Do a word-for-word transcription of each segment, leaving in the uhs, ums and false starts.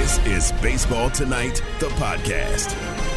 This is Baseball Tonight, the podcast.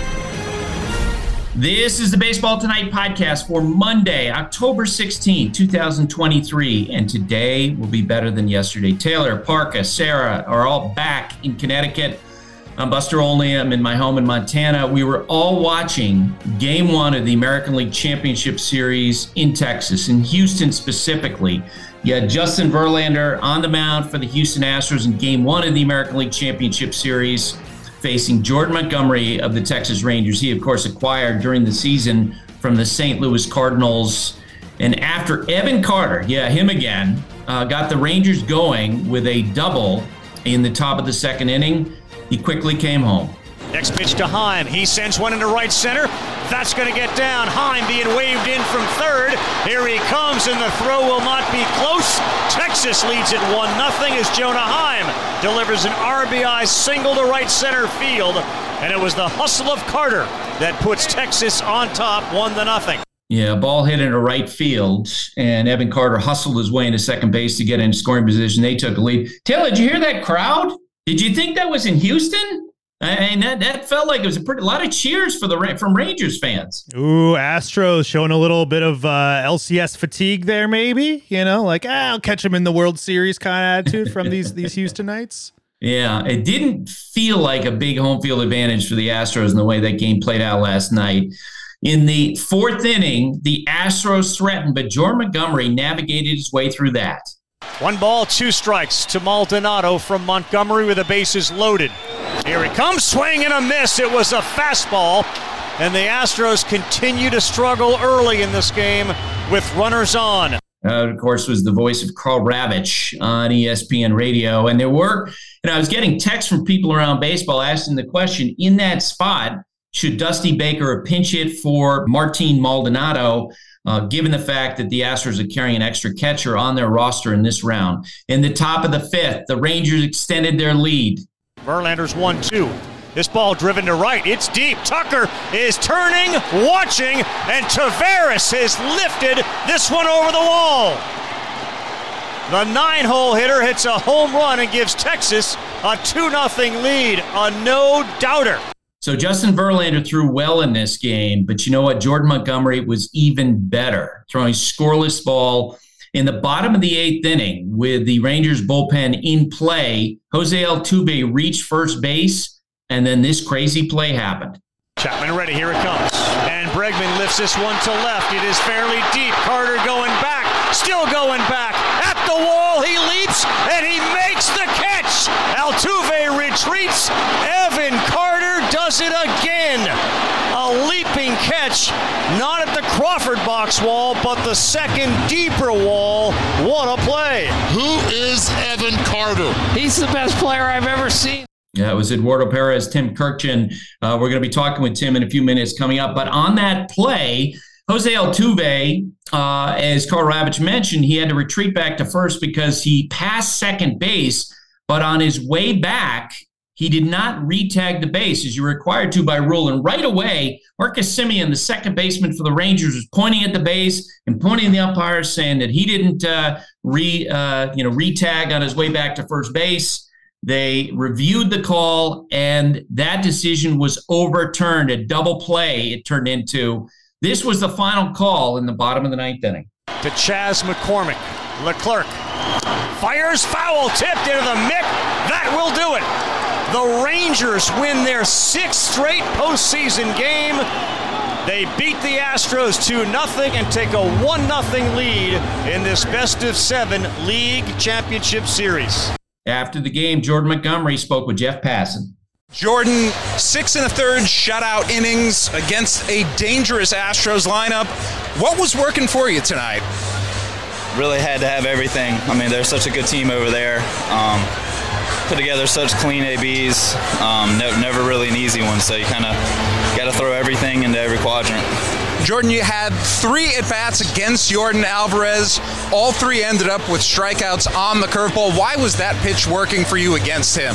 This is the Baseball Tonight podcast for Monday, October sixteenth, twenty twenty-three. And today will be better than yesterday. Taylor, Parka, Sarah are all back in Connecticut. I'm Buster Olney. I'm in my home in Montana. We were all watching game one of the American League Championship Series in Texas, in Houston specifically. You had Justin Verlander on the mound for the Houston Astros in game one of the American League Championship Series, facing Jordan Montgomery of the Texas Rangers. He, of course, acquired during the season from the Saint Louis Cardinals. And after Evan Carter, yeah, him again, uh, got the Rangers going with a double in the top of the second inning, he quickly came home. Next pitch to Heim. He sends one into right center. That's going to get down. Heim being waved in from third. Here he comes, and the throw will not be close. Texas leads it one nothing as Jonah Heim delivers an R B I single to right center field. And it was the hustle of Carter that puts Texas on top, one to nothing. Yeah, ball hit into right field, and Evan Carter hustled his way into second base to get in scoring position. They took a lead. Taylor, did you hear that crowd? Did you think that was in Houston? I mean, that, that felt like it was a pretty a lot of cheers for the from Rangers fans. Ooh, Astros showing a little bit of uh, L C S fatigue there, maybe. You know, like, ah, I'll catch them in the World Series kind of attitude from these these Houstonites. Yeah, it didn't feel like a big home field advantage for the Astros in the way that game played out last night. In the fourth inning, the Astros threatened, but Jordan Montgomery navigated his way through that. One ball, two strikes to Maldonado from Montgomery with the bases loaded. Here he comes, swing and a miss. It was a fastball, and the Astros continue to struggle early in this game with runners on. Uh, of course, was the voice of Carl Ravitch on E S P N Radio. And there were, and I was getting texts from people around baseball asking the question, in that spot, should Dusty Baker pinch hit for Martin Maldonado, uh, given the fact that the Astros are carrying an extra catcher on their roster in this round? In the top of the fifth, the Rangers extended their lead. Verlander's one two. This ball driven to right. It's deep. Tucker is turning, watching, and Taveras has lifted this one over the wall. The nine-hole hitter hits a home run and gives Texas a two nothing lead. A no-doubter. So Justin Verlander threw well in this game, but you know what? Jordan Montgomery was even better, throwing scoreless ball. In the bottom of the eighth inning, with the Rangers bullpen in play, Jose Altuve reached first base, and then this crazy play happened. Chapman ready, here it comes. And Bregman lifts this one to left. It is fairly deep. Carter going back, still going back. At the wall, he leaps, and he makes the catch. Altuve retreats. Evan Carter does it again. A leaping catch, not at the Crawford box wall, but the second deeper wall. What a play. Who is Evan Carter? He's the best player I've ever seen. Yeah, it was Eduardo Perez, Tim Kirkchin. Uh, we're going to be talking with Tim in a few minutes coming up. But on that play, Jose Altuve, uh, as Carl Ravitch mentioned, he had to retreat back to first because he passed second base. But on his way back, he did not re-tag the base as you're required to by rule. And right away, Marcus Semien, the second baseman for the Rangers, was pointing at the base and pointing at the umpires, saying that he didn't uh, re, uh, you know, re-tag on his way back to first base. They reviewed the call, and that decision was overturned. A double play it turned into. This was the final call in the bottom of the ninth inning. To Chas McCormick. Leclerc fires foul, tipped into the mitt. That will do it. The Rangers win their sixth straight postseason game. They beat the Astros two nothing and take a one nothing lead in this best of seven league championship series. After the game, Jordan Montgomery spoke with Jeff Passan. Jordan, six and a third shutout innings against a dangerous Astros lineup. What was working for you tonight? Really had to have everything. I mean, they're such a good team over there. Um, put together such clean A Bs. Um, ne- never really an easy one, so you kind of got to throw everything into every quadrant. Jordan, you had three at-bats against Yordan Alvarez. All three ended up with strikeouts on the curveball. Why was that pitch working for you against him?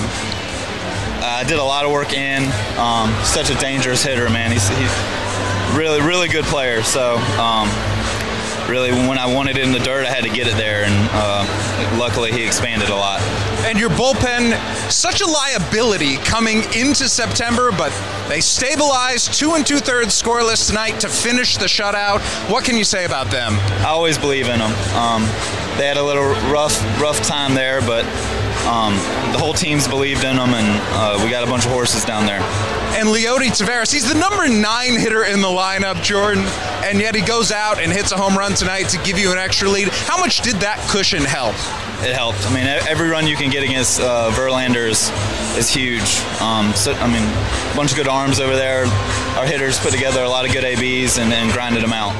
I uh, did a lot of work in. Um, such a dangerous hitter, man. He's, he's really, really good player. So um, really, when I wanted it in the dirt, I had to get it there, and uh, luckily he expanded a lot. And your bullpen, such a liability coming into September, but they stabilized two and two-thirds scoreless tonight to finish the shutout. What can you say about them? I always believe in them. Um, they had a little rough, rough time there, but um, the whole team's believed in them, and uh, we got a bunch of horses down there. And Leody Taveras, he's the number nine hitter in the lineup, Jordan, and yet he goes out and hits a home run tonight to give you an extra lead. How much did that cushion help? It helped. I mean, every run you can get against uh, Verlander is, is huge. Um, so, I mean, a bunch of good arms over there. Our hitters put together a lot of good A Bs and, and grinded them out.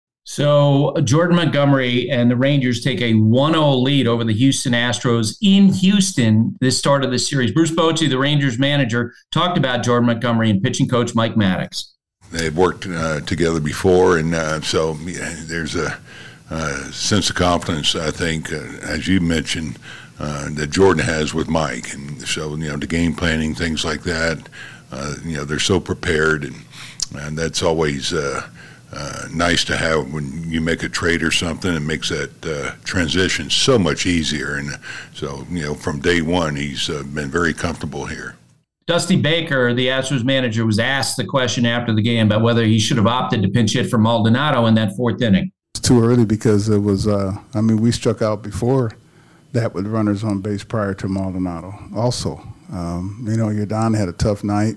So Jordan Montgomery and the Rangers take a one oh lead over the Houston Astros in Houston this start of the series. Bruce Bochy, the Rangers manager, talked about Jordan Montgomery and pitching coach Mike Maddox. They've worked uh, together before, and uh, so yeah, there's a uh, sense of confidence, I think, uh, as you mentioned, uh, that Jordan has with Mike. And so, you know, the game planning, things like that, uh, you know, they're so prepared, and, and that's always uh, uh, nice to have when you make a trade or something. It makes that uh, transition so much easier. And so, you know, from day one, he's uh, been very comfortable here. Dusty Baker, the Astros manager, was asked the question after the game about whether he should have opted to pinch hit for Maldonado in that fourth inning. It's too early because it was, uh, I mean, we struck out before that with runners on base prior to Maldonado also. Um, you know, Yordan had a tough night,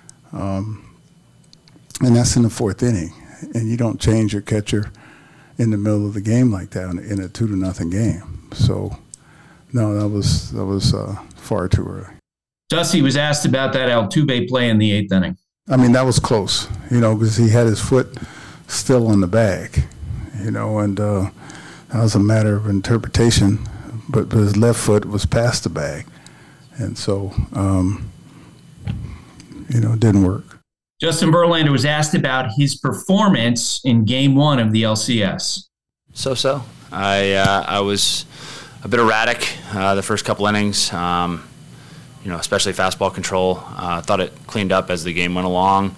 um, and that's in the fourth inning. And you don't change your catcher in the middle of the game like that in a two to nothing game. So, no, that was, that was uh, far too early. Dusty was asked about that Altuve play in the eighth inning. I mean, that was close, you know, because he had his foot still on the bag, you know, and uh, that was a matter of interpretation, but, but his left foot was past the bag. And so, um, you know, it didn't work. Justin Verlander was asked about his performance in game one of the L C S. So-so. I, uh, I was a bit erratic uh, the first couple innings. Um, You know, especially fastball control. I uh, thought it cleaned up as the game went along.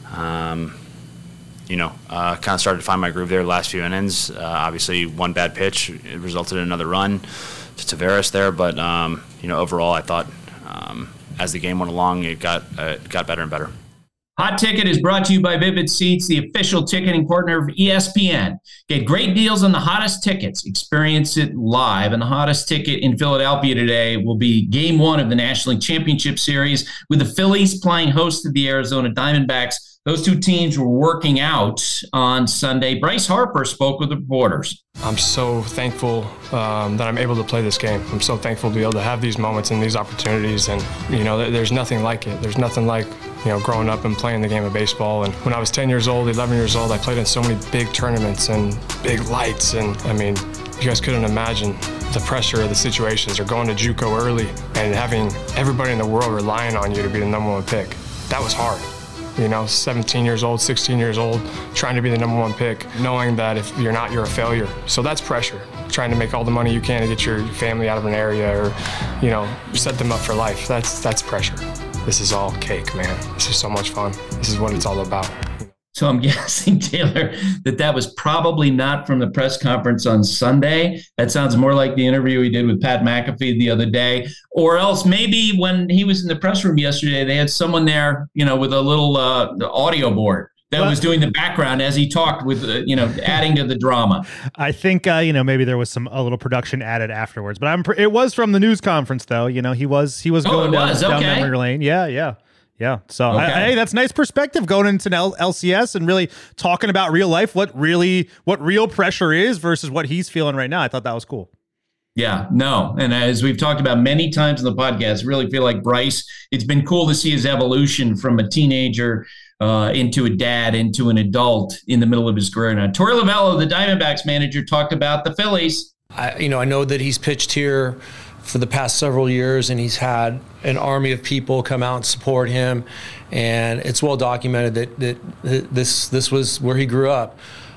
Um, you know, uh, kind of started to find my groove there the last few innings. Uh, obviously, one bad pitch, it resulted in another run to Taveras there. But, um, you know, overall, I thought um, as the game went along, it got, uh, it got better and better. Hot Ticket is brought to you by Vivid Seats, the official ticketing partner of E S P N. Get great deals on the hottest tickets. Experience it live. And the hottest ticket in Philadelphia today will be game one of the National League Championship Series with the Phillies playing host to the Arizona Diamondbacks. Those two teams were working out on Sunday. Bryce Harper spoke with reporters. I'm so thankful um, that I'm able to play this game. I'm so thankful to be able to have these moments and these opportunities. And, you know, there's nothing like it. There's nothing like, you know, growing up and playing the game of baseball. And when I was ten years old, eleven years old, I played in so many big tournaments and big lights. And, I mean, you guys couldn't imagine the pressure of the situations, or going to JUCO early and having everybody in the world relying on you to be the number one pick. That was hard. You know, seventeen years old, sixteen years old, trying to be the number one pick, knowing that if you're not, you're a failure. So that's pressure. Trying to make all the money you can to get your family out of an area, or, you know, set them up for life. That's that's pressure. This is all cake, man. This is so much fun. This is what it's all about. So I'm guessing, Taylor, that that was probably not from the press conference on Sunday. That sounds more like the interview he did with Pat McAfee the other day. Or else maybe when he was in the press room yesterday, they had someone there, you know, with a little uh, audio board that well, was doing the background as he talked with, uh, you know, adding to the drama. I think, uh, you know, maybe there was some a little production added afterwards. But I'm. Pre- it was from the news conference, though. You know, he was he was oh, going down, was. down Okay. memory lane. Yeah, yeah. Yeah, so okay. I, hey, that's nice perspective going into an L C S and really talking about real life, what really, what real pressure is versus what he's feeling right now. I thought that was cool. Yeah, no, and as we've talked about many times in the podcast, really feel like Bryce. It's been cool to see his evolution from a teenager uh, into a dad, into an adult in the middle of his career. Now, Torey Lovullo, the Diamondbacks manager, talked about the Phillies. I, you know, I know that he's pitched here for the past several years, and he's had an army of people come out and support him, and it's well documented that, that this this was where he grew up.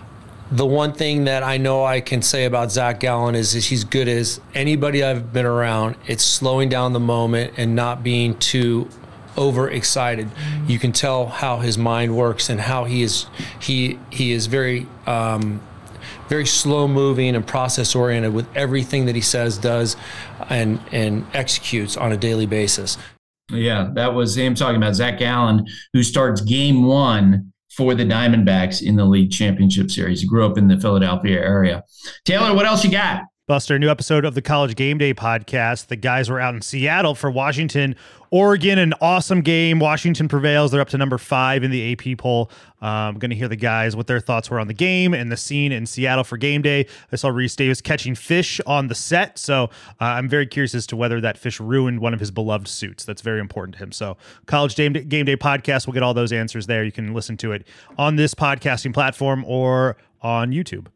The one thing that I know I can say about Zach Gallen is, is he's good as anybody I've been around. It's slowing down the moment and not being too overexcited. You can tell how his mind works and how he is he he is very um, very slow moving and process oriented with everything that he says, does, and and executes on a daily basis. Yeah, that was him talking about Zach Gallen, who starts game one for the Diamondbacks in the league championship series. He grew up in the Philadelphia area. Taylor, what else you got? Buster, new episode of the College Game Day podcast. The guys were out in Seattle for Washington, Oregon, an awesome game. Washington prevails. They're up to number five in the A P poll. I'm um, going to hear the guys, what their thoughts were on the game and the scene in Seattle for game day. I saw Reese Davis catching fish on the set, so uh, I'm very curious as to whether that fish ruined one of his beloved suits. That's very important to him. So College Game Day, Game Day podcast, we'll get all those answers there. You can listen to it on this podcasting platform or on YouTube.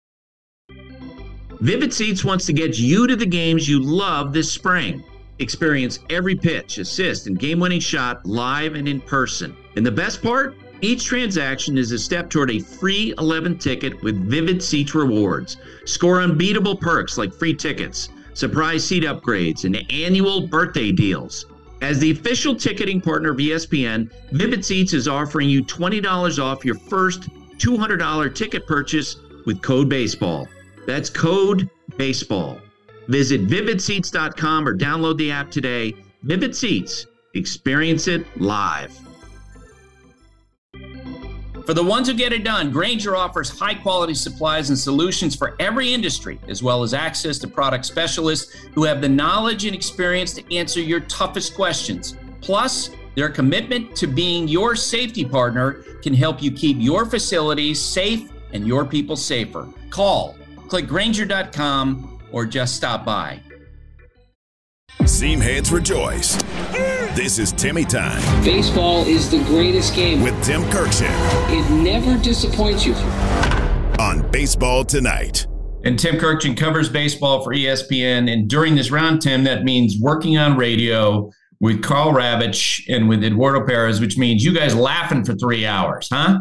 Vivid Seats wants to get you to the games you love this spring. Experience every pitch, assist, and game-winning shot live and in person. And the best part? Each transaction is a step toward a free eleventh ticket with Vivid Seats rewards. Score unbeatable perks like free tickets, surprise seat upgrades, and annual birthday deals. As the official ticketing partner of E S P N, Vivid Seats is offering you twenty dollars off your first two hundred dollars ticket purchase with code BASEBALL. That's code BASEBALL. Visit vivid seats dot com or download the app today. Vivid Seats. Experience it live. For the ones who get it done, Grainger offers high-quality supplies and solutions for every industry, as well as access to product specialists who have the knowledge and experience to answer your toughest questions. Plus, their commitment to being your safety partner can help you keep your facilities safe and your people safer. Call, click Grainger dot com, or just stop by. Seamheads rejoice. This is Timmy Time. Baseball is the greatest game. With Tim Kirkshin. It never disappoints you. On Baseball Tonight. And Tim Kirkshin covers baseball for E S P N. And during this round, Tim, that means working on radio with Carl Ravitch and with Eduardo Perez, which means you guys laughing for three hours, huh?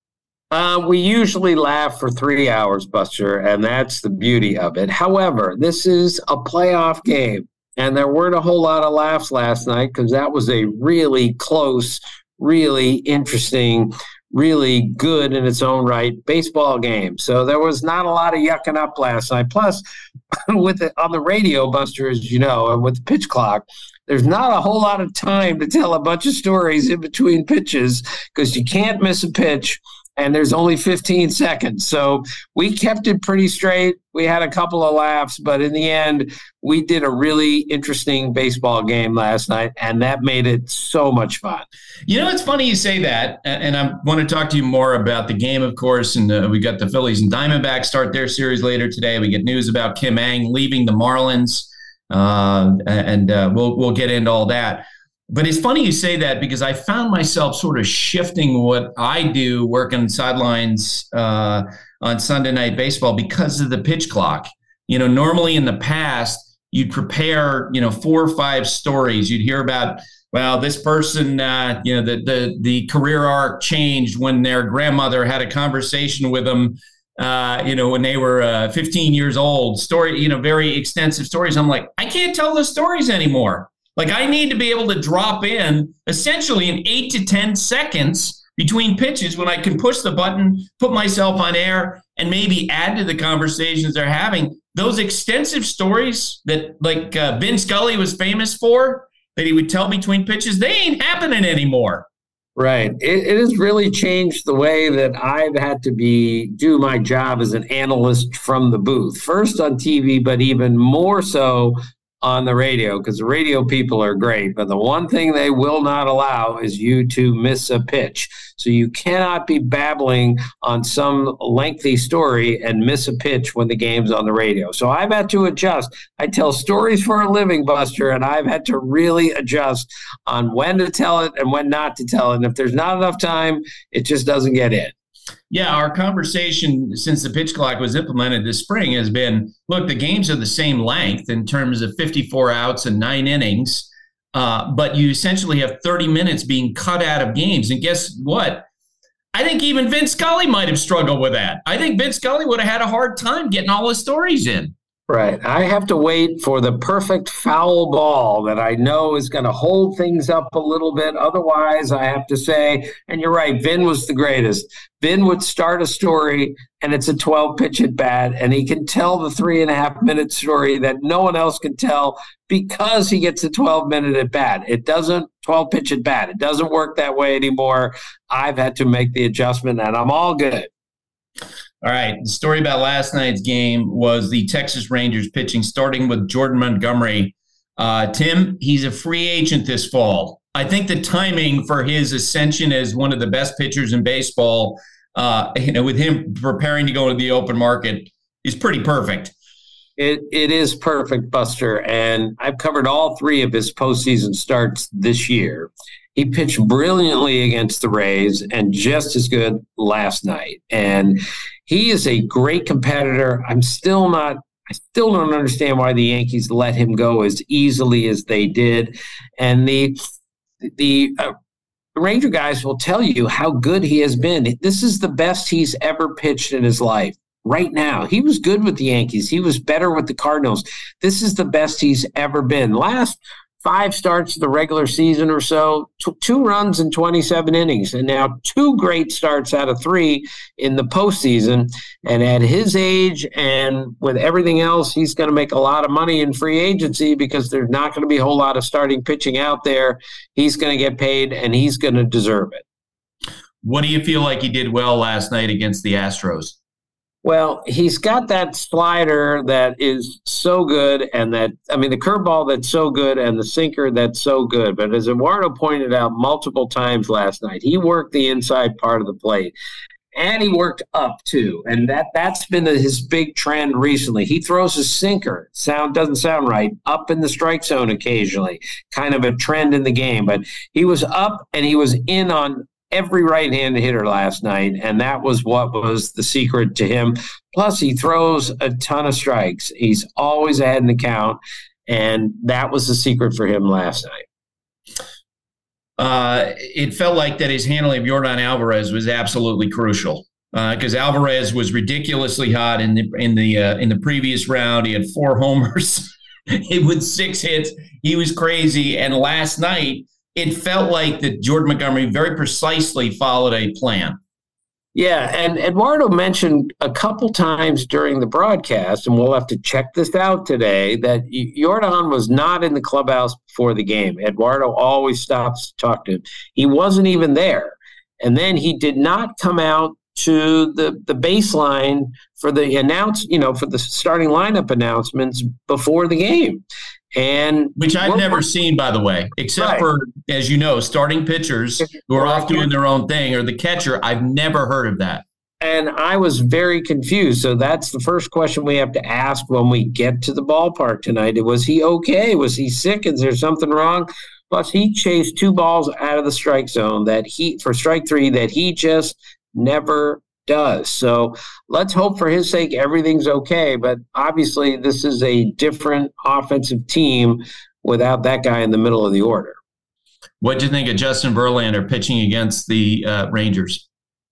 Uh, we usually laugh for three hours, Buster, and that's the beauty of it. However, this is a playoff game, and there weren't a whole lot of laughs last night because that was a really close, really interesting, really good in its own right baseball game. So there was not a lot of yucking up last night. Plus, with the, on the radio, Buster, as you know, and with the pitch clock, there's not a whole lot of time to tell a bunch of stories in between pitches because you can't miss a pitch. And there's only fifteen seconds. So we kept it pretty straight. We had a couple of laughs, but in the end, we did a really interesting baseball game last night, and that made it so much fun. You know, it's funny you say that, and I want to talk to you more about the game, of course, and uh, we got the Phillies and Diamondbacks start their series later today. We get news about Kim Ng leaving the Marlins, uh, and uh, we'll we'll get into all that. But it's funny you say that because I found myself sort of shifting what I do working sidelines uh, on Sunday Night Baseball because of the pitch clock. You know, normally in the past, you'd prepare, you know, four or five stories. You'd hear about, well, this person, uh, you know, the, the, the career arc changed when their grandmother had a conversation with them, uh, you know, when they were uh, fifteen years old. Story, you know, very extensive stories. I'm like, I can't tell those stories anymore. Like, I need to be able to drop in essentially in eight to ten seconds between pitches when I can push the button, put myself on air, and maybe add to the conversations they're having. Those extensive stories that, like, uh, Vin Scully was famous for, that he would tell between pitches, they ain't happening anymore. Right. It, it has really changed the way that I've had to be do my job as an analyst from the booth. First on T V, but even more so on the radio, because the radio people are great, but the one thing they will not allow is you to miss a pitch. So you cannot be babbling on some lengthy story and miss a pitch when the game's on the radio. So I've had to adjust. I tell stories for a living, Buster, and I've had to really adjust on when to tell it and when not to tell it. And if there's not enough time, it just doesn't get in. Yeah, our conversation since the pitch clock was implemented this spring has been, look, the games are the same length in terms of fifty-four outs and nine innings, uh, but you essentially have thirty minutes being cut out of games. And guess what? I think even Vin Scully might have struggled with that. I think Vin Scully would have had a hard time getting all his stories in. Right. I have to wait for the perfect foul ball that I know is going to hold things up a little bit. Otherwise, I have to say, and you're right, Vin was the greatest. Vin would start a story, and it's a twelve-pitch at bat, and he can tell the three-and-a-half-minute story that no one else can tell because he gets a twelve-minute at bat. It doesn't twelve-pitch at bat. It doesn't work that way anymore. I've had to make the adjustment, and I'm all good. All right. The story about last night's game was the Texas Rangers pitching, starting with Jordan Montgomery. Uh, Tim, he's a free agent this fall. I think the timing for his ascension as one of the best pitchers in baseball, uh, you know, with him preparing to go into the open market, is pretty perfect. It It is perfect, Buster. And I've covered all three of his postseason starts this year. He pitched brilliantly against the Rays and just as good last night. And he is a great competitor. I'm still not, I still don't understand why the Yankees let him go as easily as they did. And the, the uh, Ranger guys will tell you how good he has been. This is the best he's ever pitched in his life. Right now, he was good with the Yankees. He was better with the Cardinals. This is the best he's ever been. Last five starts of the regular season or so, t- two runs in twenty-seven innings, and now two great starts out of three in the postseason. And at his age and with everything else, he's going to make a lot of money in free agency because there's not going to be a whole lot of starting pitching out there. He's going to get paid, and he's going to deserve it. What do you feel like he did well last night against the Astros? Well, he's got that slider that is so good, and that, I mean, the curveball that's so good and the sinker that's so good. But as Eduardo pointed out multiple times last night, he worked the inside part of the plate, and he worked up too. And that, that's been his big trend recently. He throws a sinker, sound doesn't sound right, up in the strike zone occasionally, kind of a trend in the game. But he was up and he was in on every right-handed hitter last night, and that was what was the secret to him. Plus, he throws a ton of strikes. He's always ahead in the count, and that was the secret for him last night. Uh, it felt like that his handling of Yordan Alvarez was absolutely crucial because uh, Alvarez was ridiculously hot in the in the uh, in the previous round. He had four homers with six hits. He was crazy, and last night, it felt like that Jordan Montgomery very precisely followed a plan. Yeah, and Eduardo mentioned a couple times during the broadcast, and we'll have to check this out today, that Yordan was not in the clubhouse before the game. Eduardo always stops to talk to him. He wasn't even there. And then he did not come out to the, the baseline for the announce, you know, for the starting lineup announcements before the game. And which I've never seen, by the way, except right. for, as you know, starting pitchers who are off doing their own thing, or the catcher. I've never heard of that. And I was very confused. So that's the first question we have to ask when we get to the ballpark tonight. Was he okay? Was he sick? Is there something wrong? Plus, he chased two balls out of the strike zone that he for strike three that he just never does. So let's hope for his sake everything's okay. But obviously, this is a different offensive team without that guy in the middle of the order. What do you think of Justin Verlander pitching against the uh, Rangers?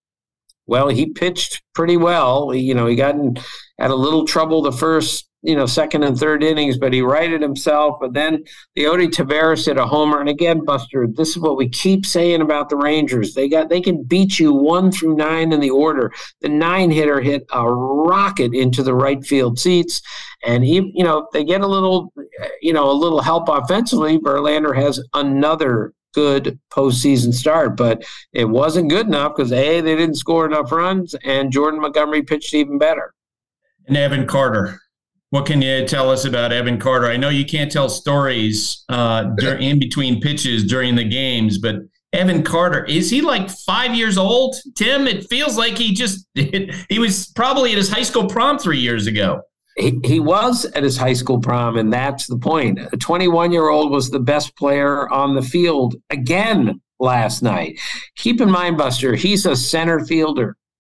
Well, he pitched pretty well. He, you know, he got in, had a little trouble the first, you know, second and third innings, but he righted himself. But then Leody Taveras hit a homer. And again, Buster, this is what we keep saying about the Rangers. They got they can beat you one through nine in the order. The nine hitter hit a rocket into the right field seats. And he, you know, if they get a little, you know, a little help offensively, Verlander has another good postseason start, but it wasn't good enough because A, they didn't score enough runs, and Jordan Montgomery pitched even better. And Evan Carter. What can you tell us about Evan Carter? I know you can't tell stories uh, during, in between pitches during the games, but Evan Carter, is he like five years old? Tim, it feels like he just he was probably at his high school prom three years ago. He, he was at his high school prom, and that's the point. A twenty-one-year-old was the best player on the field again last night. Keep in mind, Buster, he's a center fielder.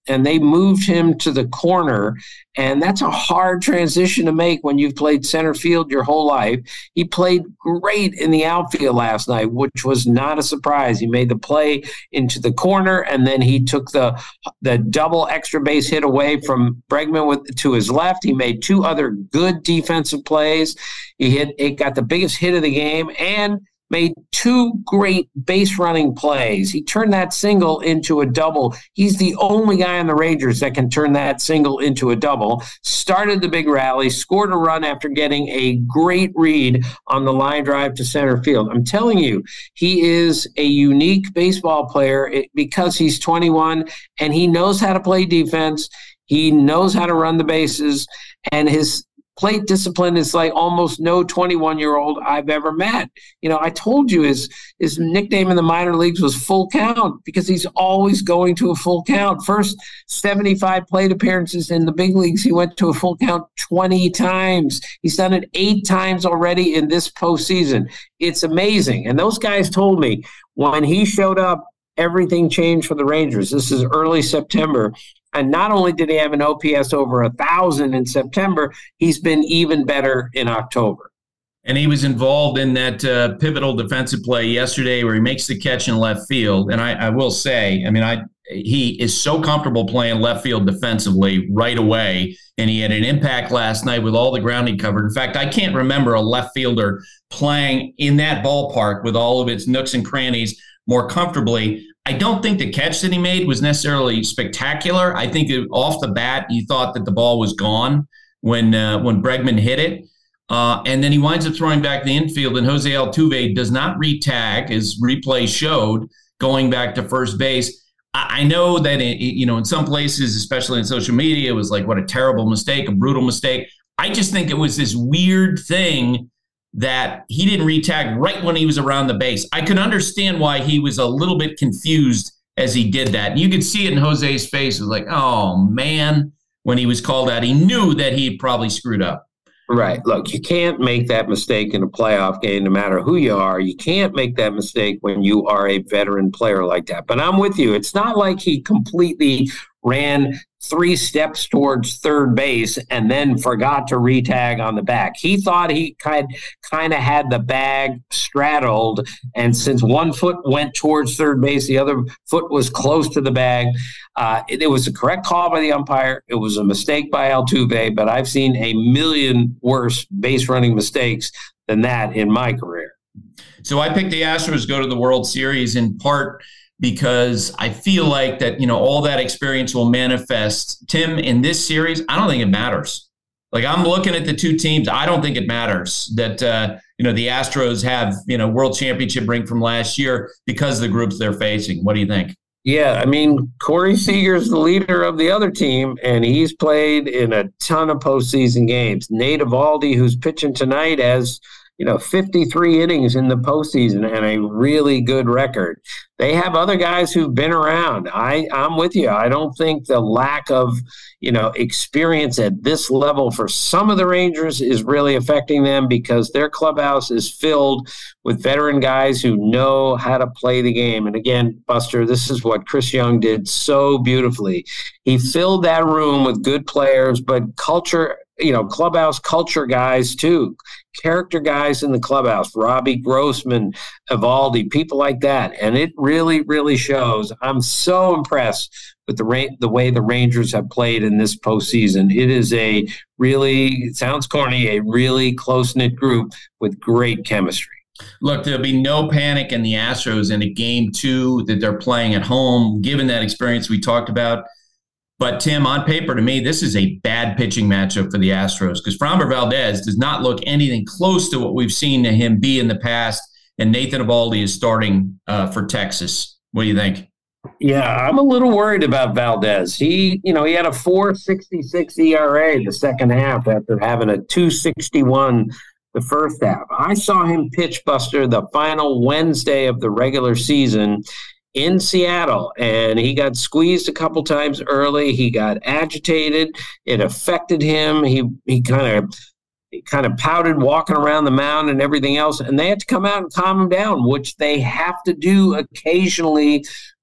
and they moved him to the corner. And that's a hard transition to make when you've played center field your whole life. He played great in the outfield last night, which was not a surprise. He made the play into the corner, and then he took the the double extra base hit away from Bregman with, to his left. He made two other good defensive plays. He hit, it got the biggest hit of the game, and made two great base running plays. He turned that single into a double. He's the only guy on the Rangers that can turn that single into a double. Started the big rally, scored a run after getting a great read on the line drive to center field. I'm telling you, he is a unique baseball player because he's twenty-one and he knows how to play defense. He knows how to run the bases, and his plate discipline is like almost no twenty-one-year-old I've ever met. You know, I told you his his nickname in the minor leagues was Full Count because he's always going to a full count. First seventy-five plate appearances in the big leagues, he went to a full count twenty times. He's done it eight times already in this postseason. It's amazing. And those guys told me when he showed up, everything changed for the Rangers. This is early September. And not only did he have an O P S over a thousand in September, he's been even better in October. And he was involved in that uh, pivotal defensive play yesterday where he makes the catch in left field. And I, I will say, I mean, I he is so comfortable playing left field defensively right away. And he had an impact last night with all the ground he covered. In fact, I can't remember a left fielder playing in that ballpark with all of its nooks and crannies more comfortably. I don't think the catch that he made was necessarily spectacular. I think it, off the bat, you thought that the ball was gone when uh, when Bregman hit it. Uh, and then he winds up throwing back the infield, and Jose Altuve does not re-tag, as replay showed, going back to first base. I, I know that, it, you know, in some places, especially in social media, it was like, what a terrible mistake, a brutal mistake. I just think it was this weird thing that he didn't re-tag right when he was around the base. I could understand why he was a little bit confused as he did that. And you could see it in Jose's face. It was like, oh, man, when he was called out, he knew that he had probably screwed up. Right. Look, you can't make that mistake in a playoff game, no matter who you are. You can't make that mistake when you are a veteran player like that. But I'm with you. It's not like he completely ran three steps towards third base and then forgot to re-tag on the back. He thought he kind kind of had the bag straddled, and since one foot went towards third base, the other foot was close to the bag. Uh, it, it was a correct call by the umpire. It was a mistake by Altuve, but I've seen a million worse base running mistakes than that in my career. So I picked the Astros to go to the World Series in part because I feel like that, you know, all that experience will manifest. Tim, in this series, I don't think it matters. Like, I'm looking at the two teams. I don't think it matters that, uh, you know, the Astros have, you know, world championship ring from last year because of the groups they're facing. What do you think? Yeah, I mean, Corey Seager's the leader of the other team, and he's played in a ton of postseason games. Nate Eovaldi, who's pitching tonight, has, you know, fifty-three innings in the postseason and a really good record. They have other guys who've been around. I, I'm with you. I don't think the lack of, you know, experience at this level for some of the Rangers is really affecting them because their clubhouse is filled with veteran guys who know how to play the game. And again, Buster, this is what Chris Young did so beautifully. He filled that room with good players, but culture, you know, clubhouse culture guys too. Character guys in the clubhouse, Robbie Grossman, Eovaldi, people like that. And it really, really shows. I'm so impressed with the ra- the way the Rangers have played in this postseason. It is a really, it sounds corny, a really close-knit group with great chemistry. Look, there'll be no panic in the Astros in a game two that they're playing at home, given that experience we talked about. But, Tim, on paper, to me, this is a bad pitching matchup for the Astros because Framber Valdez does not look anything close to what we've seen to him be in the past, and Nathan Eovaldi is starting uh, for Texas. What do you think? Yeah, I'm a little worried about Valdez. He, you know, he had a four sixty-six E R A the second half after having a two sixty-one the first half. I saw him pitch, Buster, the final Wednesday of the regular season in Seattle, and he got squeezed a couple times early. He got agitated. It affected him. He he kind of kind of pouted walking around the mound and everything else, and they had to come out and calm him down, which they have to do occasionally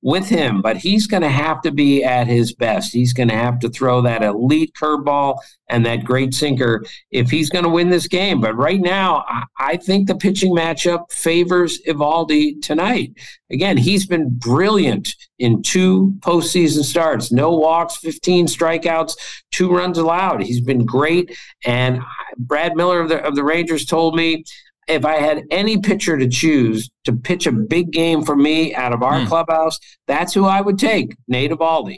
with him, but he's going to have to be at his best. He's going to have to throw that elite curveball and that great sinker if he's going to win this game. But right now, I, I think the pitching matchup favors Eovaldi tonight. Again, he's been brilliant in two postseason starts. No walks, fifteen strikeouts, two runs allowed. He's been great. And Brad Miller of the, of the Rangers told me, if I had any pitcher to choose to pitch a big game for me out of our mm. clubhouse, that's who I would take, Nate Eovaldi.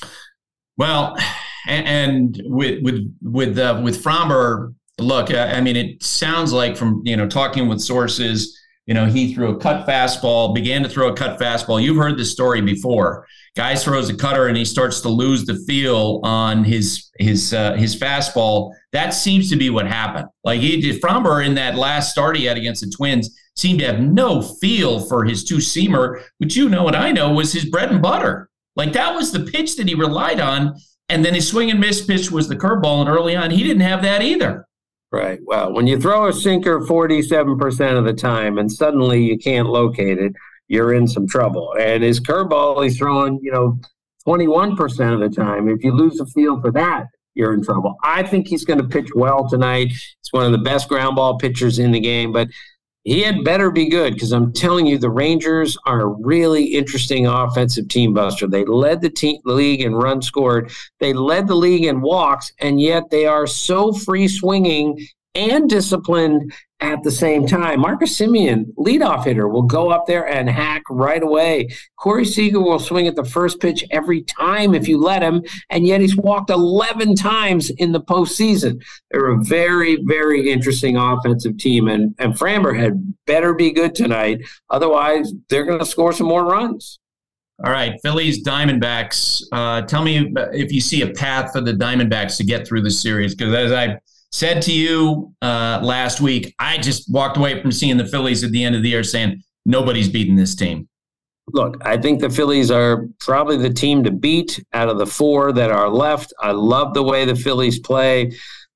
Well, and, and with with with uh, with Framber, look, I, I mean, it sounds like from you know talking with sources, you know, he threw a cut fastball, began to throw a cut fastball. You've heard this story before. Guy throws a cutter and he starts to lose the feel on his his uh, his fastball. That seems to be what happened. Like he did, Framber in that last start he had against the Twins seemed to have no feel for his two-seamer, which you know and I know was his bread and butter. Like that was the pitch that he relied on, and then his swing and miss pitch was the curveball, and early on he didn't have that either. Right. Well, when you throw a sinker forty-seven percent of the time and suddenly you can't locate it, you're in some trouble. And his curveball, he's throwing, you know, twenty-one percent of the time. If you lose a feel for that, you're in trouble. I think he's going to pitch well tonight. He's one of the best ground ball pitchers in the game, but he had better be good because I'm telling you, the Rangers are a really interesting offensive team, Buster. They led the, team, the league in runs scored. They led the league in walks, and yet they are so free swinging and disciplined at the same time. Marcus Semien, leadoff hitter, will go up there and hack right away. Corey Seager will swing at the first pitch every time if you let him, and yet he's walked eleven times in the postseason. They're a very, very interesting offensive team, and, and Framber had better be good tonight. Otherwise, they're going to score some more runs. All right, Phillies, Diamondbacks. Uh, tell me if you see a path for the Diamondbacks to get through the series, because as I said to you uh, last week, I just walked away from seeing the Phillies at the end of the year saying nobody's beating this team. Look, I think the Phillies are probably the team to beat out of the four that are left. I love the way the Phillies play.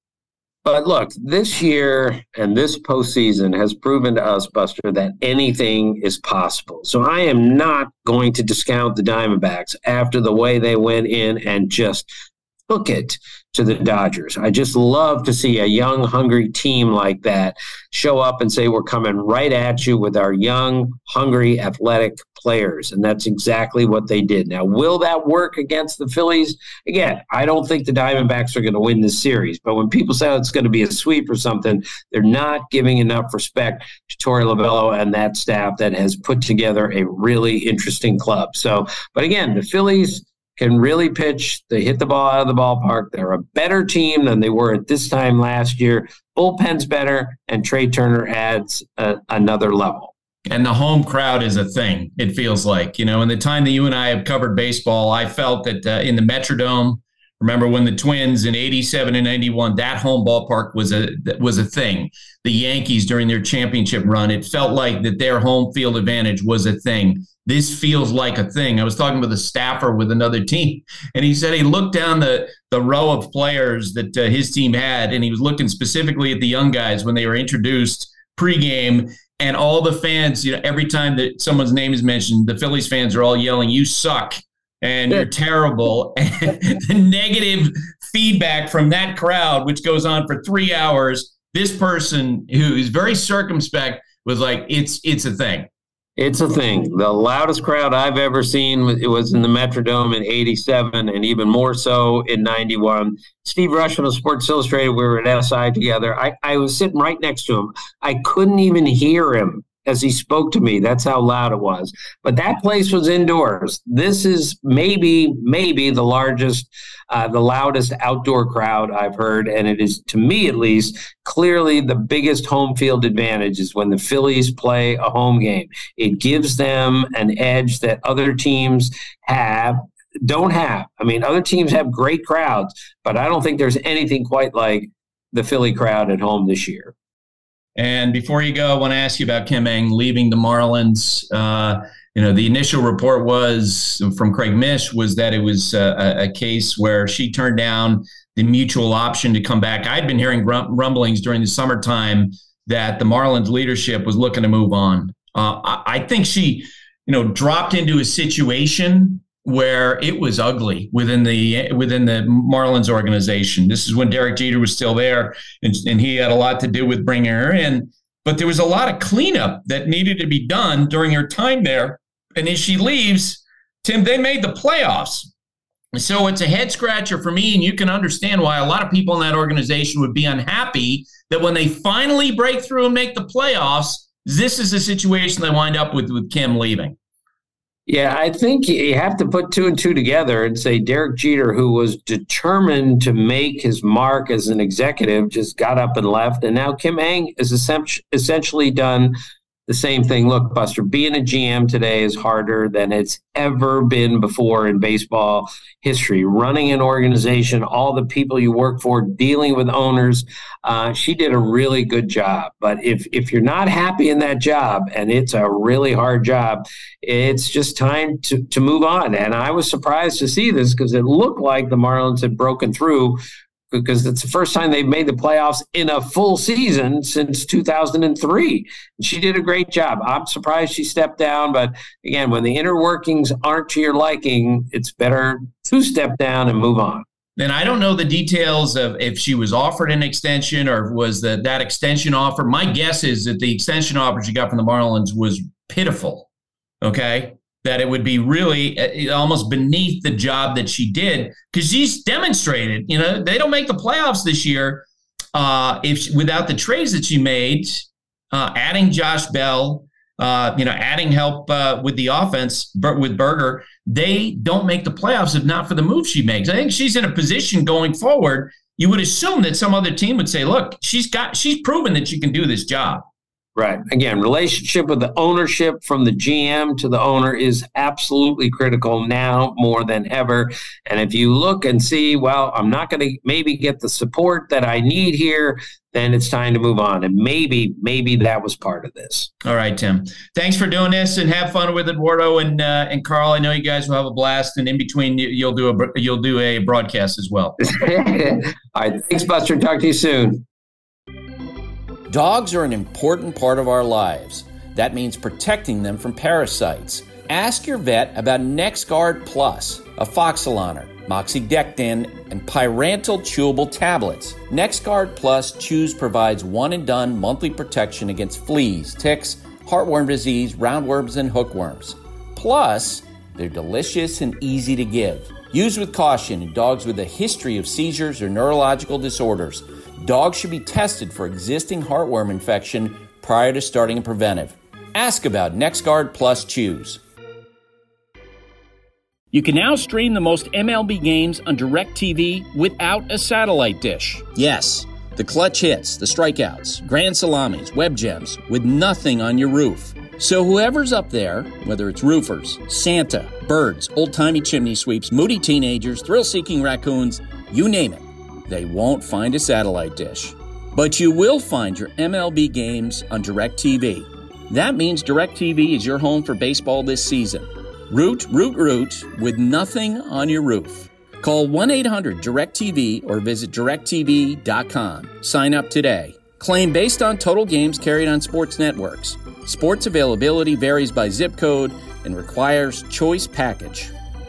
But look, this year and this postseason has proven to us, Buster, that anything is possible. So I am not going to discount the Diamondbacks after the way they went in and just took it to the Dodgers. I just love to see a young, hungry team like that show up and say, we're coming right at you with our young, hungry, athletic players. And that's exactly what they did. Now, will that work against the Phillies? Again, I don't think the Diamondbacks are going to win this series. But when people say it's going to be a sweep or something, they're not giving enough respect to Torey Lovullo and that staff that has put together a really interesting club. So, but again, the Phillies can really pitch. They hit the ball out of the ballpark. They're a better team than they were at this time last year. Bullpen's better, and Trey Turner adds a, another level. And the home crowd is a thing, it feels like. You know, in the time that you and I have covered baseball, I felt that uh, in the Metrodome, remember when the Twins in eighty-seven and ninety-one, that home ballpark was a was a thing. The Yankees during their championship run, it felt like that their home field advantage was a thing. This feels like a thing. I was talking with a staffer with another team, and he said he looked down the, the row of players that uh, his team had, and he was looking specifically at the young guys when they were introduced pregame, and all the fans, you know, every time that someone's name is mentioned, the Phillies fans are all yelling, "You suck," and "You're terrible." And the negative feedback from that crowd, which goes on for three hours, this person who is very circumspect was like, it's it's a thing. It's a thing. The loudest crowd I've ever seen, it was in the Metrodome in eighty-seven, and even more so in ninety-one. Steve Rushman of Sports Illustrated, we were at S I together. I, I was sitting right next to him. I couldn't even hear him as he spoke to me. That's how loud it was. But that place was indoors. This is maybe, maybe the largest, uh, the loudest outdoor crowd I've heard. And it is, to me at least, clearly the biggest home field advantage is when the Phillies play a home game. It gives them an edge that other teams have, don't have. I mean, other teams have great crowds, but I don't think there's anything quite like the Philly crowd at home this year. And before you go, I want to ask you about Kim Ng leaving the Marlins. Uh, you know, the initial report was from Craig Mish was that it was a, a case where she turned down the mutual option to come back. I'd been hearing rumblings during the summertime that the Marlins leadership was looking to move on. Uh, I, I think she you know, dropped into a situation where it was ugly within the within the Marlins organization. This is when Derek Jeter was still there, and, and he had a lot to do with bringing her in. But there was a lot of cleanup that needed to be done during her time there. And as she leaves, Tim, they made the playoffs. So it's a head scratcher for me, and you can understand why a lot of people in that organization would be unhappy that when they finally break through and make the playoffs, this is the situation they wind up with with Kim leaving. Yeah, I think you have to put two and two together and say Derek Jeter, who was determined to make his mark as an executive, just got up and left. And now Kim Ng has essentially done the same thing. Look, Buster, being a G M today is harder than it's ever been before in baseball history. Running an organization, all the people you work for, dealing with owners, uh, she did a really good job. But if if you're not happy in that job, and it's a really hard job, it's just time to, to move on. And I was surprised to see this because it looked like the Marlins had broken through, because it's the first time they've made the playoffs in a full season since two thousand three. She did a great job. I'm surprised she stepped down, but again, when the inner workings aren't to your liking, it's better to step down and move on. Then I don't know the details of if she was offered an extension or was the, that extension offer. My guess is that the extension offer she got from the Marlins was pitiful, okay? That it would be really uh, almost beneath the job that she did, because she's demonstrated, you know, they don't make the playoffs this year uh, if she, without the trades that she made, uh, adding Josh Bell, uh, you know, adding help uh, with the offense with Berger. They don't make the playoffs if not for the move she makes. I think she's in a position going forward. You would assume that some other team would say, look, she's got, she's proven that she can do this job. Right. Again, relationship with the ownership from the G M to the owner is absolutely critical now more than ever. And if you look and see, well, I'm not going to maybe get the support that I need here, then it's time to move on. And maybe, maybe that was part of this. All right, Tim. Thanks for doing this, and have fun with Eduardo and uh, and Carl. I know you guys will have a blast, and in between you'll do a you'll do a broadcast as well. All right. Thanks, Buster. Talk to you soon. Dogs are an important part of our lives. That means protecting them from parasites. Ask your vet about NexGard Plus, Afoxolaner, Moxidectin, and Pyrantel chewable tablets. NexGard Plus Chews provides one-and-done monthly protection against fleas, ticks, heartworm disease, roundworms, and hookworms. Plus, they're delicious and easy to give. Use with caution in dogs with a history of seizures or neurological disorders. Dogs should be tested for existing heartworm infection prior to starting a preventive. Ask about NexGard Plus Chews. You can now stream the most M L B games on DirecTV without a satellite dish. Yes, the clutch hits, the strikeouts, grand salamis, web gems, with nothing on your roof. So whoever's up there, whether it's roofers, Santa, birds, old-timey chimney sweeps, moody teenagers, thrill-seeking raccoons, you name it, they won't find a satellite dish. But you will find your M L B games on DirecTV. That means DirecTV is your home for baseball this season. Root, root, root with nothing on your roof. Call one eight hundred direct T V or visit direct T V dot com. Sign up today. Claim based on total games carried on sports networks. Sports availability varies by zip code and requires choice package.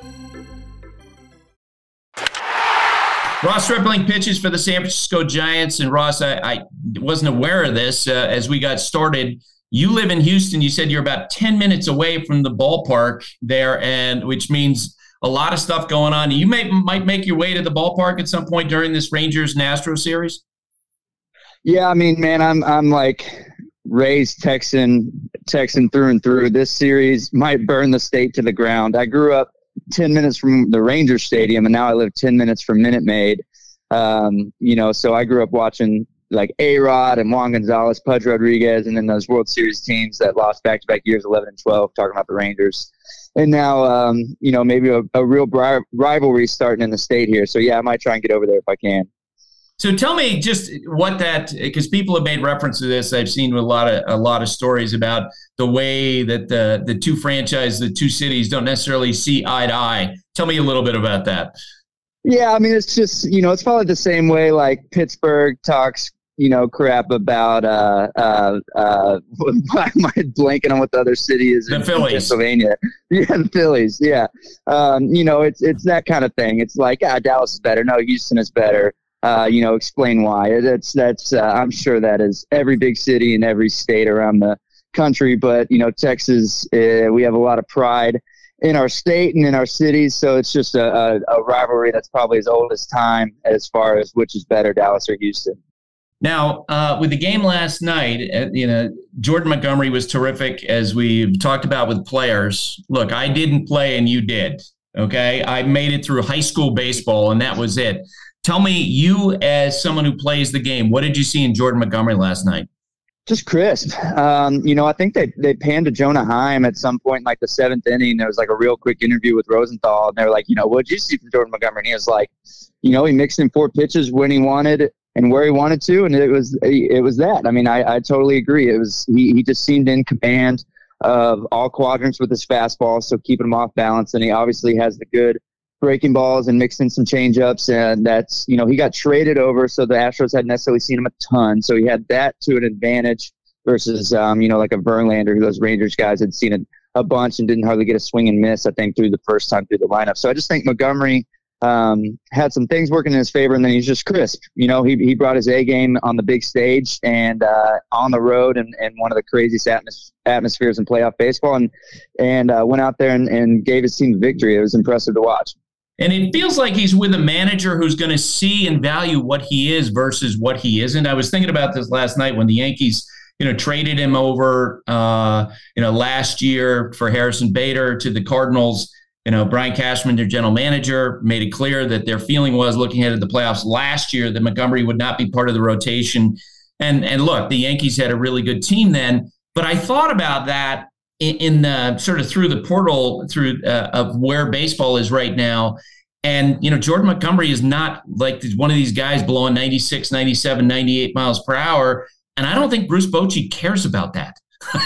Ross Stripling pitches for the San Francisco Giants. And Ross, I, I wasn't aware of this uh, as we got started. You live in Houston. You said you're about ten minutes away from the ballpark there, and which means a lot of stuff going on. You may might make your way to the ballpark at some point during this Rangers and Astros series. Yeah, I mean, man, I'm I'm like raised Texan, Texan through and through. This series might burn the state to the ground. I grew up ten minutes from the Rangers Stadium, and now I live ten minutes from Minute Maid. Um, you know, so I grew up watching like A-Rod and Juan Gonzalez, Pudge Rodriguez, and then those World Series teams that lost back-to-back years, eleven and twelve, talking about the Rangers. And now, um, you know, maybe a, a real bri- rivalry starting in the state here. So, yeah, I might try and get over there if I can. So tell me just what that, because people have made reference to this. I've seen a lot of a lot of stories about the way that the the two franchises, the two cities don't necessarily see eye to eye. Tell me a little bit about that. Yeah, I mean, it's just, you know, it's probably the same way like Pittsburgh talks you know, crap about uh, uh, uh, why am I blanking on what the other city is? The in Phillies. Pennsylvania. Yeah, the Phillies. Yeah. Um, you know, it's it's that kind of thing. It's like, ah, Dallas is better. No, Houston is better. Uh, you know, explain why. That's that's. Uh, I'm sure that is every big city in every state around the country. But you know, Texas, uh, we have a lot of pride in our state and in our cities. So it's just a, a, a rivalry that's probably as old as time as far as which is better, Dallas or Houston. Now, uh, with the game last night, uh, you know, Jordan Montgomery was terrific, as we've talked about with players. Look, I didn't play and you did, okay? I made it through high school baseball, and that was it. Tell me, you as someone who plays the game, what did you see in Jordan Montgomery last night? Just crisp. Um, you know, I think they, they panned to Jonah Heim at some point in like the seventh inning. There was like a real quick interview with Rosenthal, and they were like, you know, what did you see from Jordan Montgomery? And he was like, you know, he mixed in four pitches when he wanted and where he wanted to, and it was it was that. I mean, I, I totally agree. It was he, he just seemed in command of all quadrants with his fastball, so keeping him off balance. And he obviously has the good breaking balls and mixed in some changeups, and that's, you know, he got traded over, so the Astros hadn't necessarily seen him a ton, so he had that to an advantage versus, um, you know, like a Verlander, who those Rangers guys had seen it a bunch and didn't hardly get a swing and miss, I think, through the first time through the lineup. So I just think Montgomery um, had some things working in his favor, and then he's just crisp. You know, he he brought his A game on the big stage and uh, on the road, and, and one of the craziest atmos- atmospheres in playoff baseball, and and uh, went out there and, and gave his team victory. It was impressive to watch. And it feels like he's with a manager who's going to see and value what he is versus what he isn't. I was thinking about this last night when the Yankees, you know, traded him over, uh, you know, last year for Harrison Bader to the Cardinals. You know, Brian Cashman, their general manager, made it clear that their feeling was, looking ahead at the playoffs last year, that Montgomery would not be part of the rotation. And and look, the Yankees had a really good team then. But I thought about that in, in uh, sort of through the portal through uh, of where baseball is right now. And, you know, Jordan Montgomery is not like one of these guys blowing ninety-six, ninety-seven, ninety-eight miles per hour. And I don't think Bruce Bochy cares about that.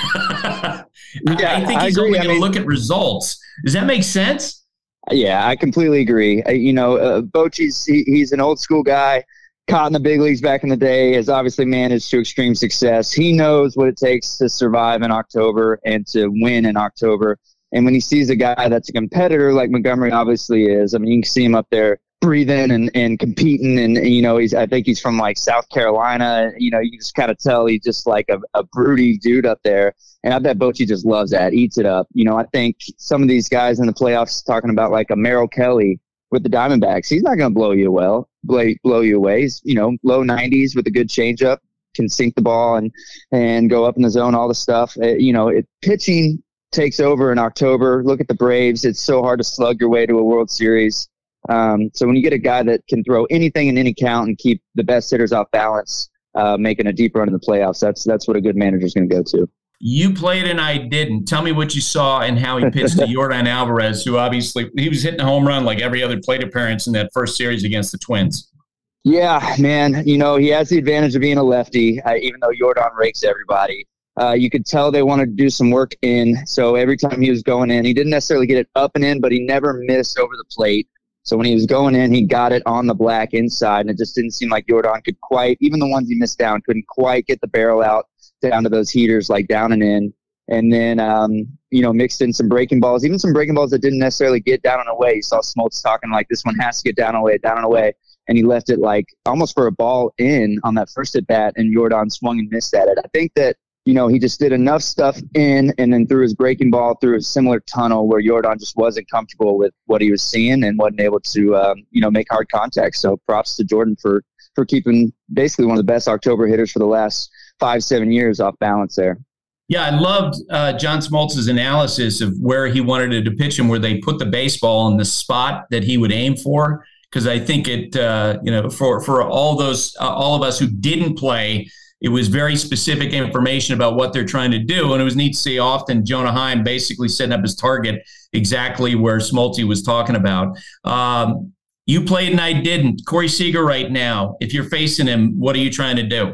Yeah, I think he's I only I going to mean, look at results. Does that make sense? Yeah, I completely agree. Uh, you know, uh, Bochy's he, he's an old school guy, caught in the big leagues back in the day, has obviously managed to extreme success. He knows what it takes to survive in October and to win in October. And when he sees a guy that's a competitor like Montgomery obviously is, I mean, you can see him up there breathing and, and competing. And, you know, he's I think he's from like South Carolina. You know, you just kind of tell he's just like a, a broody dude up there. And I bet Bochy just loves that, eats it up. You know, I think some of these guys in the playoffs talking about like a Merrill Kelly with the Diamondbacks, he's not going to blow you well, blow, blow you away. He's, you know, low nineties with a good changeup, can sink the ball and, and go up in the zone, all the stuff. Uh, you know, it, pitching takes over in October. Look at the Braves. It's so hard to slug your way to a World Series. Um, so when you get a guy that can throw anything in any count and keep the best hitters off balance, uh, making a deep run in the playoffs, that's that's what a good manager is going to go to. You played and I didn't. Tell me what you saw and how he pitched to Yordan Alvarez, who obviously he was hitting a home run like every other plate appearance in that first series against the Twins. Yeah, man. You know, he has the advantage of being a lefty, uh, even though Yordan rakes everybody. Uh, you could tell they wanted to do some work in. So every time he was going in, he didn't necessarily get it up and in, but he never missed over the plate. So when he was going in, he got it on the black inside, and it just didn't seem like Yordan could quite, even the ones he missed down, couldn't quite get the barrel out down to those heaters, like down and in. And then, um, you know, mixed in some breaking balls, even some breaking balls that didn't necessarily get down and away. You saw Smoltz talking like, this one has to get down and away, down and away. And he left it like almost for a ball in on that first at bat, and Yordan swung and missed at it. I think that, you know, he just did enough stuff in and then threw his breaking ball through a similar tunnel where Yordan just wasn't comfortable with what he was seeing and wasn't able to, um, you know, make hard contact. So props to Jordan for, for keeping basically one of the best October hitters for the last five, seven years off balance there. Yeah, I loved uh, John Smoltz's analysis of where he wanted it to pitch him, where they put the baseball in the spot that he would aim for. Because I think it, uh, you know, for, for all those, uh, all of us who didn't play, it was very specific information about what they're trying to do. And it was neat to see often Jonah Heim basically setting up his target exactly where Smoltz was talking about. Um, you played and I didn't. Corey Seager right now, if you're facing him, what are you trying to do?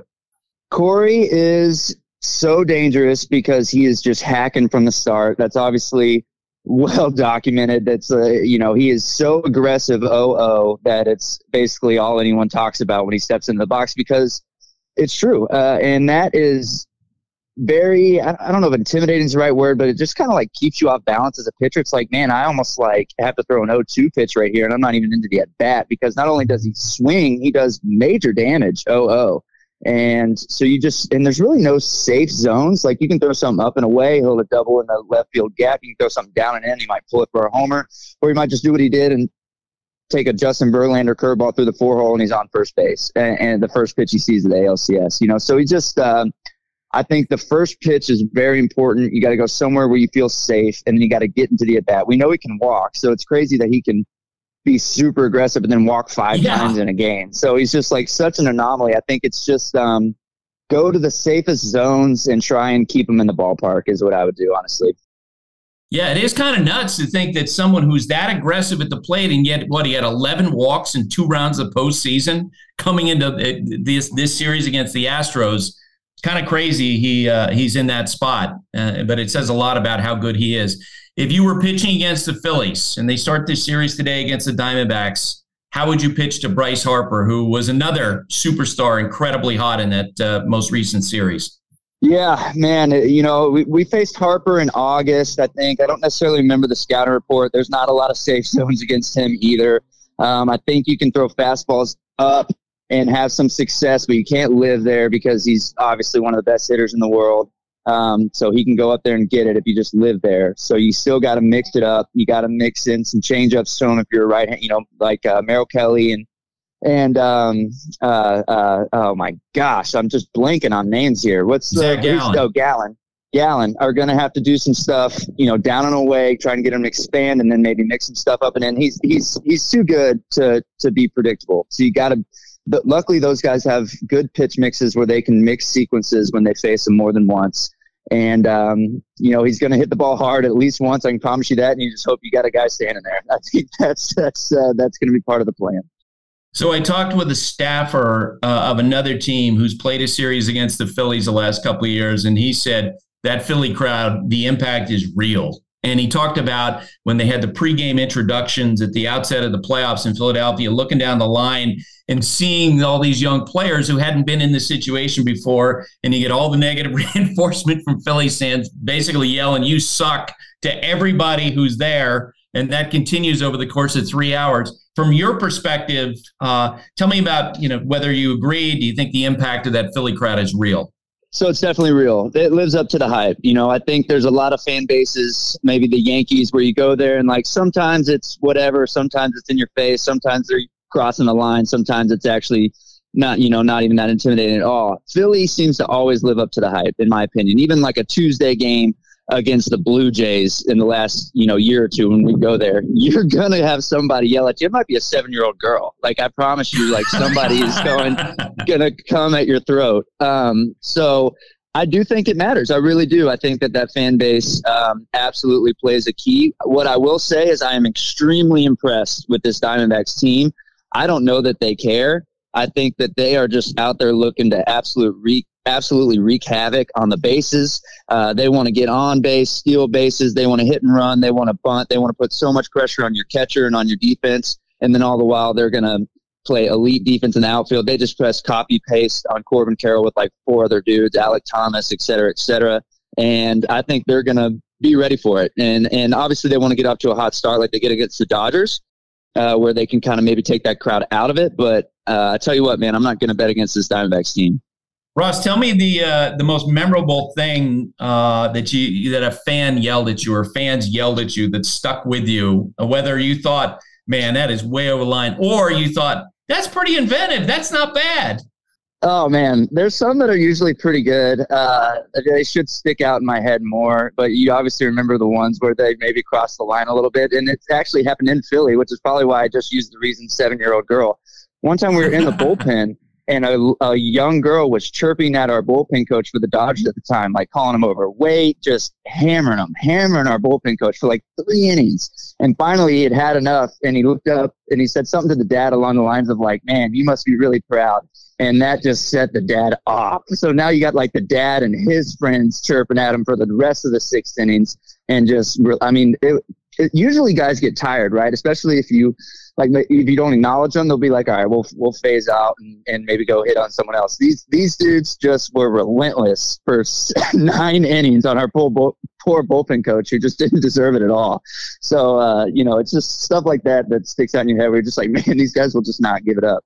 Corey is so dangerous because he is just hacking from the start. That's obviously well documented. That's, uh, you know, he is so aggressive oh oh that it's basically all anyone talks about when he steps into the box, because It's true. Uh, and that is very, I, I don't know if intimidating is the right word, but it just kind of like keeps you off balance as a pitcher. It's like, man, I almost like have to throw an oh two pitch right here, and I'm not even into the at bat, because not only does he swing, he does major damage. oh oh. And so you just, and there's really no safe zones. Like you can throw something up and away, he'll a double in the left field gap. You can throw something down and in, he might pull it for a homer, or he might just do what he did and take a Justin Verlander curveball through the four hole and he's on first base. And, and the first pitch he sees at the A L C S, you know, so he just, um, I think the first pitch is very important. You got to go somewhere where you feel safe, and then you got to get into the at bat. We know he can walk, so it's crazy that he can be super aggressive and then walk five yeah. times in a game. So he's just like such an anomaly. I think it's just um, go to the safest zones and try and keep him in the ballpark is what I would do, honestly. Yeah, it is kind of nuts to think that someone who's that aggressive at the plate, and yet what, he had eleven walks in two rounds of postseason coming into this this series against the Astros. It's kind of crazy he uh, he's in that spot, uh, but it says a lot about how good he is. If you were pitching against the Phillies and they start this series today against the Diamondbacks, how would you pitch to Bryce Harper, who was another superstar, incredibly hot in that uh, most recent series? Yeah, man, you know, we, we faced Harper in August, I think. I don't necessarily remember the scouting report. There's not a lot of safe zones against him either. Um, I think you can throw fastballs up and have some success, but you can't live there because he's obviously one of the best hitters in the world. Um, so he can go up there and get it if you just live there. So you still got to mix it up. You got to mix in some change-ups to him if you're a right hand, you know, like uh, Merrill Kelly and and um, uh, uh, oh my gosh, I'm just blanking on names here. What's the Gallen. Oh, Gallen. Gallen are going to have to do some stuff, you know, down and away, trying to get him to expand, and then maybe mix some stuff up. And then he's he's he's too good to to be predictable. So you got to. But luckily, those guys have good pitch mixes where they can mix sequences when they face them more than once. And, um, you know, he's going to hit the ball hard at least once. I can promise you that. And you just hope you got a guy standing there. I think that's that's uh, that's going to be part of the plan. So I talked with a staffer uh, of another team who's played a series against the Phillies the last couple of years. And he said that Philly crowd, the impact is real. And he talked about when they had the pregame introductions at the outset of the playoffs in Philadelphia, looking down the line and seeing all these young players who hadn't been in this situation before, and you get all the negative reinforcement from Philly fans basically yelling, "You suck," to everybody who's there, and that continues over the course of three hours. From your perspective, uh, tell me about, you know, whether you agree. Do you think the impact of that Philly crowd is real? So it's definitely real. It lives up to the hype. You know, I think there's a lot of fan bases, maybe the Yankees, where you go there and like sometimes it's whatever, sometimes it's in your face, sometimes they're crossing the line, sometimes it's actually not, you know, not even that intimidating at all. Philly seems to always live up to the hype, in my opinion. Even like a Tuesday game against the Blue Jays in the last, you know, year or two when we go there, you're going to have somebody yell at you. It might be a seven-year-old girl. Like, I promise you, like, somebody is going going to come at your throat. Um, so I do think it matters. I really do. I think that that fan base um, absolutely plays a key. What I will say is I am extremely impressed with this Diamondbacks team. I don't know that they care. I think that they are just out there looking to absolute wreak absolutely wreak havoc on the bases. Uh, they want to get on base, steal bases. They want to hit and run. They want to bunt. They want to put so much pressure on your catcher and on your defense. And then all the while they're going to play elite defense in the outfield. They just press copy paste on Corbin Carroll with like four other dudes, Alec Thomas, et cetera, et cetera. And I think they're going to be ready for it. And, and obviously they want to get off to a hot start like they get against the Dodgers, uh, where they can kind of maybe take that crowd out of it. But uh, I tell you what, man, I'm not going to bet against this Diamondbacks team. Ross, tell me the uh, the most memorable thing uh, that you that a fan yelled at you or fans yelled at you that stuck with you, whether you thought, man, that is way over the line, or you thought, that's pretty inventive, that's not bad. Oh, man, there's some that are usually pretty good. Uh, they should stick out in my head more, but you obviously remember the ones where they maybe crossed the line a little bit, and it actually happened in Philly, which is probably why I just used the reason seven-year-old girl. One time we were in the bullpen, and a, a young girl was chirping at our bullpen coach for the Dodgers at the time, like calling him over, wait, just hammering him, hammering our bullpen coach for like three innings. And finally he had had enough, and he looked up and he said something to the dad along the lines of like, man, you must be really proud. And that just set the dad off. So now you got like the dad and his friends chirping at him for the rest of the sixth innings. And just, I mean, it, it, usually guys get tired, right? Especially if you like if you don't acknowledge them, they'll be like, all right, we'll we'll phase out and, and maybe go hit on someone else. These these dudes just were relentless for nine innings on our poor bull, poor bullpen coach who just didn't deserve it at all. So uh, you know, it's just stuff like that that sticks out in your head where you're just like, man, these guys will just not give it up.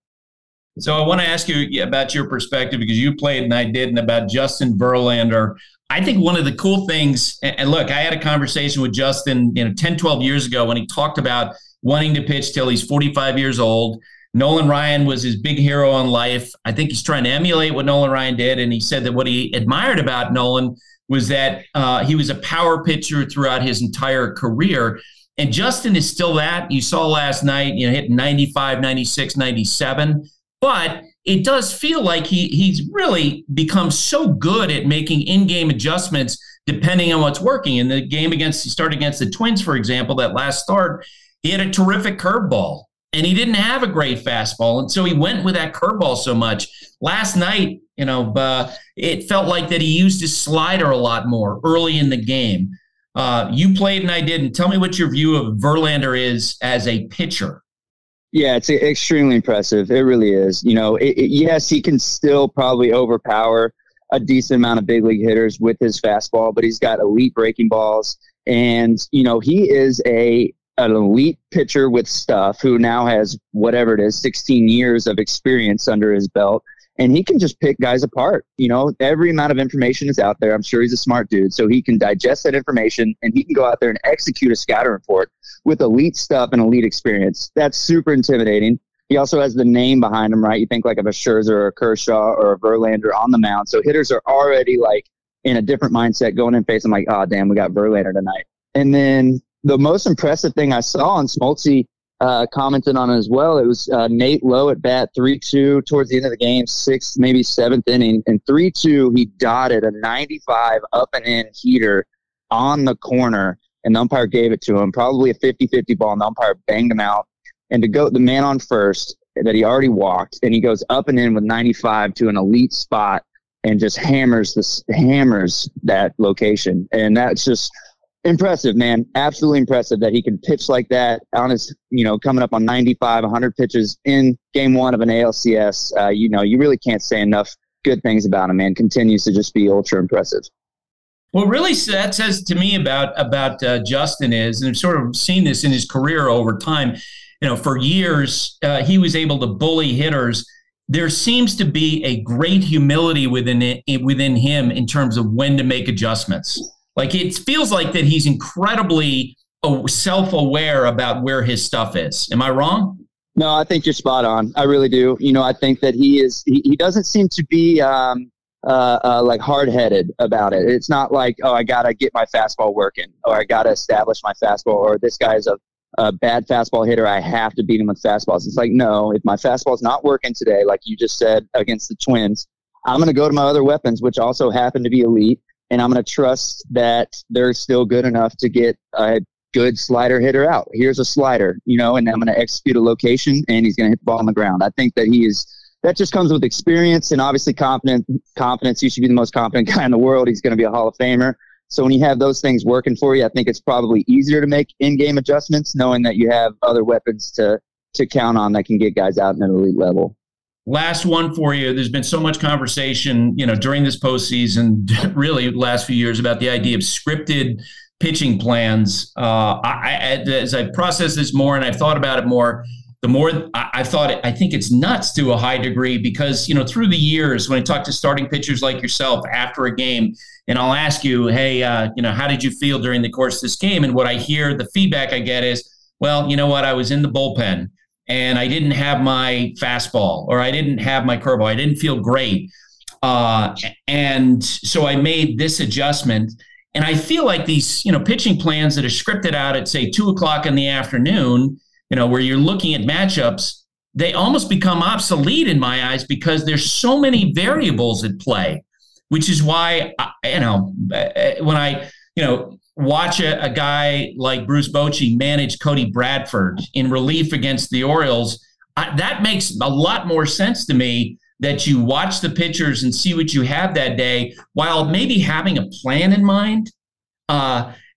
So I want to ask you about your perspective because you played and I didn't, about Justin Verlander. I think one of the cool things, and look, I had a conversation with Justin, you know, ten, twelve years ago when he talked about wanting to pitch till he's forty-five years old. Nolan Ryan was his big hero in life. I think he's trying to emulate what Nolan Ryan did. And he said that what he admired about Nolan was that uh, he was a power pitcher throughout his entire career. And Justin is still that. You saw last night, you know, hitting ninety-five, ninety-six, ninety-seven. But it does feel like he he's really become so good at making in-game adjustments depending on what's working. In the game against, he started against the Twins, for example, that last start, he had a terrific curveball, and he didn't have a great fastball. And so he went with that curveball so much. Last night, you know, uh, it felt like that he used his slider a lot more early in the game. Uh, you played and I didn't. Tell me what your view of Verlander is as a pitcher. Yeah, it's extremely impressive. It really is. You know, it, it, yes, he can still probably overpower a decent amount of big league hitters with his fastball, but he's got elite breaking balls. And, you know, he is a an elite pitcher with stuff who now has whatever it is, sixteen years of experience under his belt. And he can just pick guys apart. You know, every amount of information is out there. I'm sure he's a smart dude. So he can digest that information and he can go out there and execute a scouting report with elite stuff and elite experience. That's super intimidating. He also has the name behind him, right? You think like of a Scherzer or a Kershaw or a Verlander on the mound. So hitters are already like in a different mindset going in facing like, oh, damn, we got Verlander tonight. And then the most impressive thing I saw, and Smoltzy uh, commented on it as well, it was uh, Nate Lowe at bat three two towards the end of the game, sixth, maybe seventh inning. And three two, he dotted a ninety-five up and in heater on the corner, and the umpire gave it to him, probably a fifty-fifty ball, and the umpire banged him out. And to go, the man on first that he already walked, and he goes up and in with ninety-five to an elite spot and just hammers this hammers that location. And that's just impressive, man. Absolutely impressive that he can pitch like that on his, you know, coming up on ninety-five, one hundred pitches in game one of an A L C S. Uh, you know, you really can't say enough good things about him, man. Continues to just be ultra impressive. What really that says to me about about uh, Justin is, and I've sort of seen this in his career over time, you know, for years, uh, he was able to bully hitters. There seems to be a great humility within it, within him in terms of when to make adjustments. Like it feels like that he's incredibly self-aware about where his stuff is. Am I wrong? No, I think you're spot on. I really do. You know, I think that he is, he, he doesn't seem to be um, uh, uh, like hard-headed about it. It's not like, oh, I got to get my fastball working, or I got to establish my fastball, or this guy's a, a bad fastball hitter, I have to beat him with fastballs. It's like, no, if my fastball's not working today, like you just said against the Twins, I'm going to go to my other weapons, which also happen to be elite. And I'm going to trust that they're still good enough to get a good slider hitter out. Here's a slider, you know, and I'm going to execute a location, and he's going to hit the ball on the ground. I think that he is, that just comes with experience and obviously confidence. Confidence. You should be the most confident guy in the world. He's going to be a Hall of Famer. So when you have those things working for you, I think it's probably easier to make in-game adjustments, knowing that you have other weapons to to count on that can get guys out in an elite level. Last one for you. There's been so much conversation, you know, during this postseason, really last few years, about the idea of scripted pitching plans. Uh, I, as I process this more and I've thought about it more, the more I, I thought it, I think it's nuts to a high degree because, you know, through the years, when I talk to starting pitchers like yourself after a game, and I'll ask you, hey, uh, you know, how did you feel during the course of this game? And what I hear, the feedback I get is, well, you know what, I was in the bullpen, and I didn't have my fastball, or I didn't have my curveball. I didn't feel great. Uh, and so I made this adjustment. And I feel like these, you know, pitching plans that are scripted out at, say, two o'clock in the afternoon, you know, where you're looking at matchups, they almost become obsolete in my eyes because there's so many variables at play, which is why, I, you know, when I, you know, watch a, a guy like Bruce Bochy manage Cody Bradford in relief against the Orioles, I, that makes a lot more sense to me, that you watch the pitchers and see what you have that day while maybe having a plan in mind. Uh,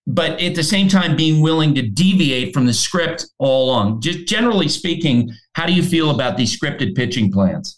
but at the same time being willing to deviate from the script all along. Just generally speaking, how do you feel about these scripted pitching plans?